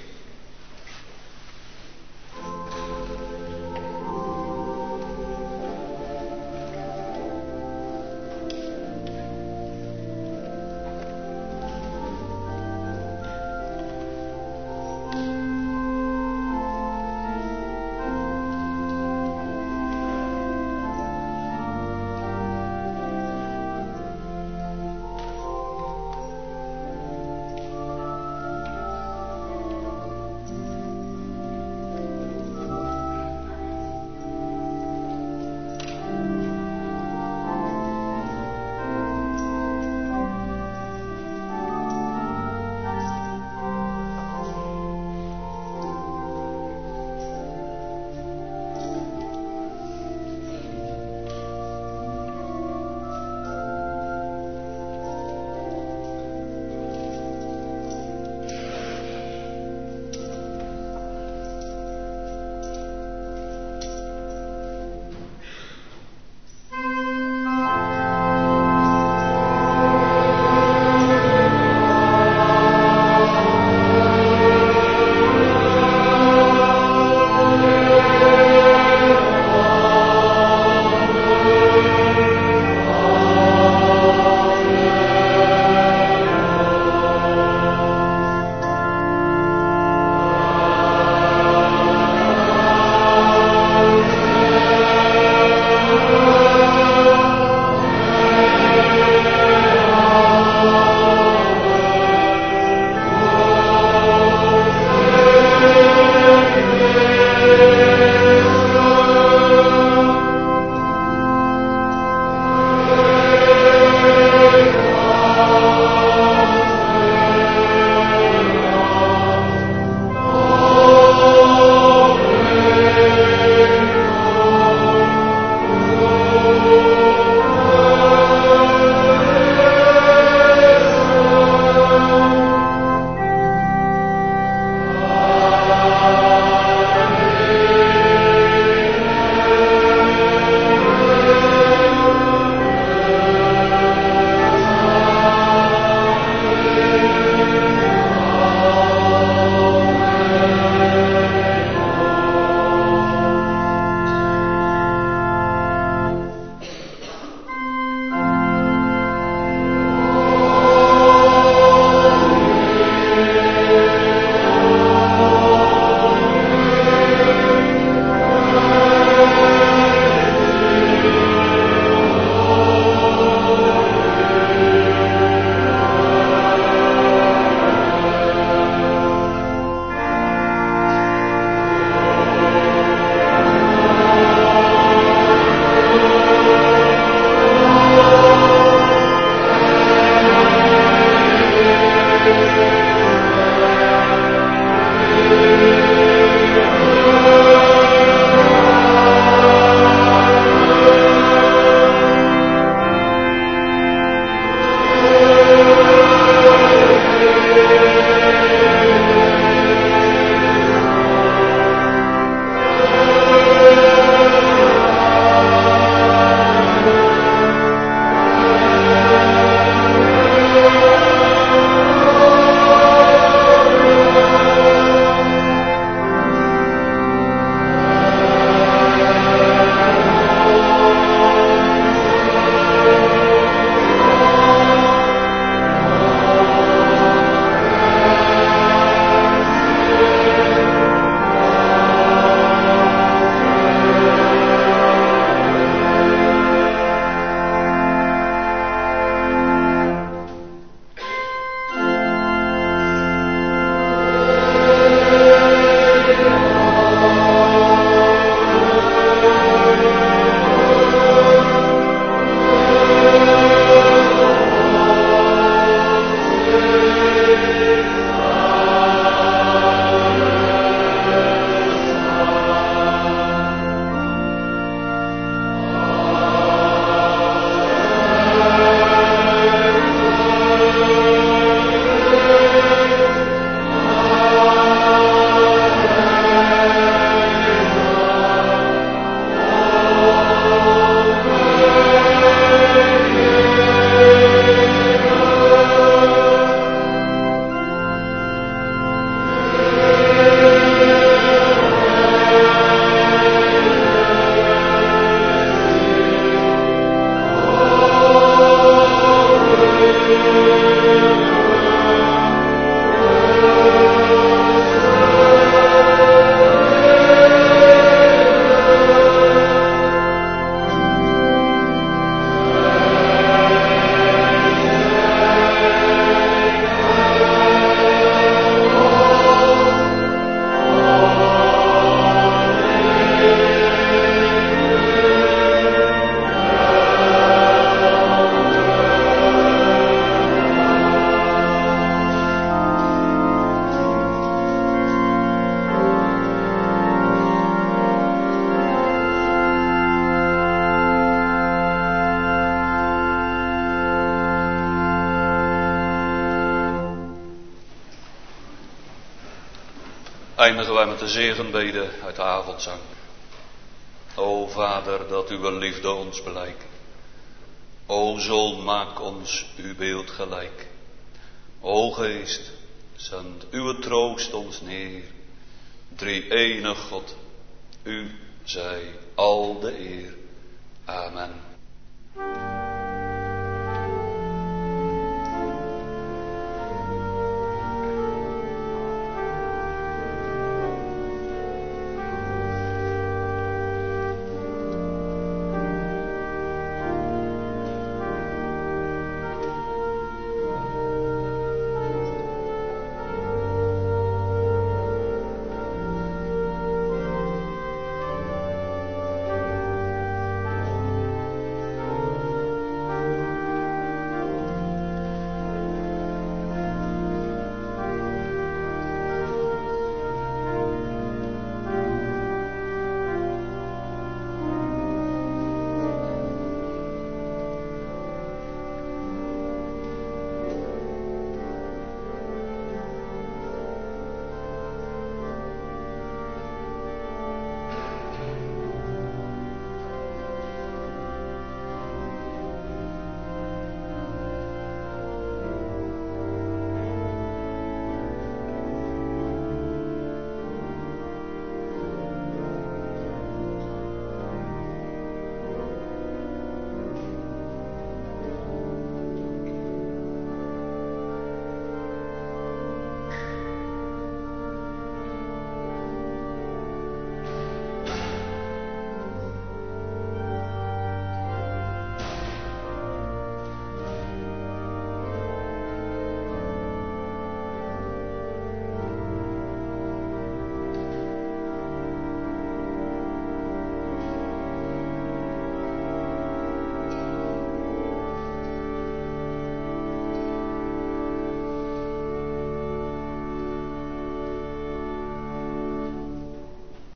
eindigen wij met de zegenbede uit de avondzang. O Vader, dat uw liefde ons blijkt. O Zoon, maak ons uw beeld gelijk. O Geest, zend uw troost ons neer. Drie-enig God, u zij al de eer. Amen.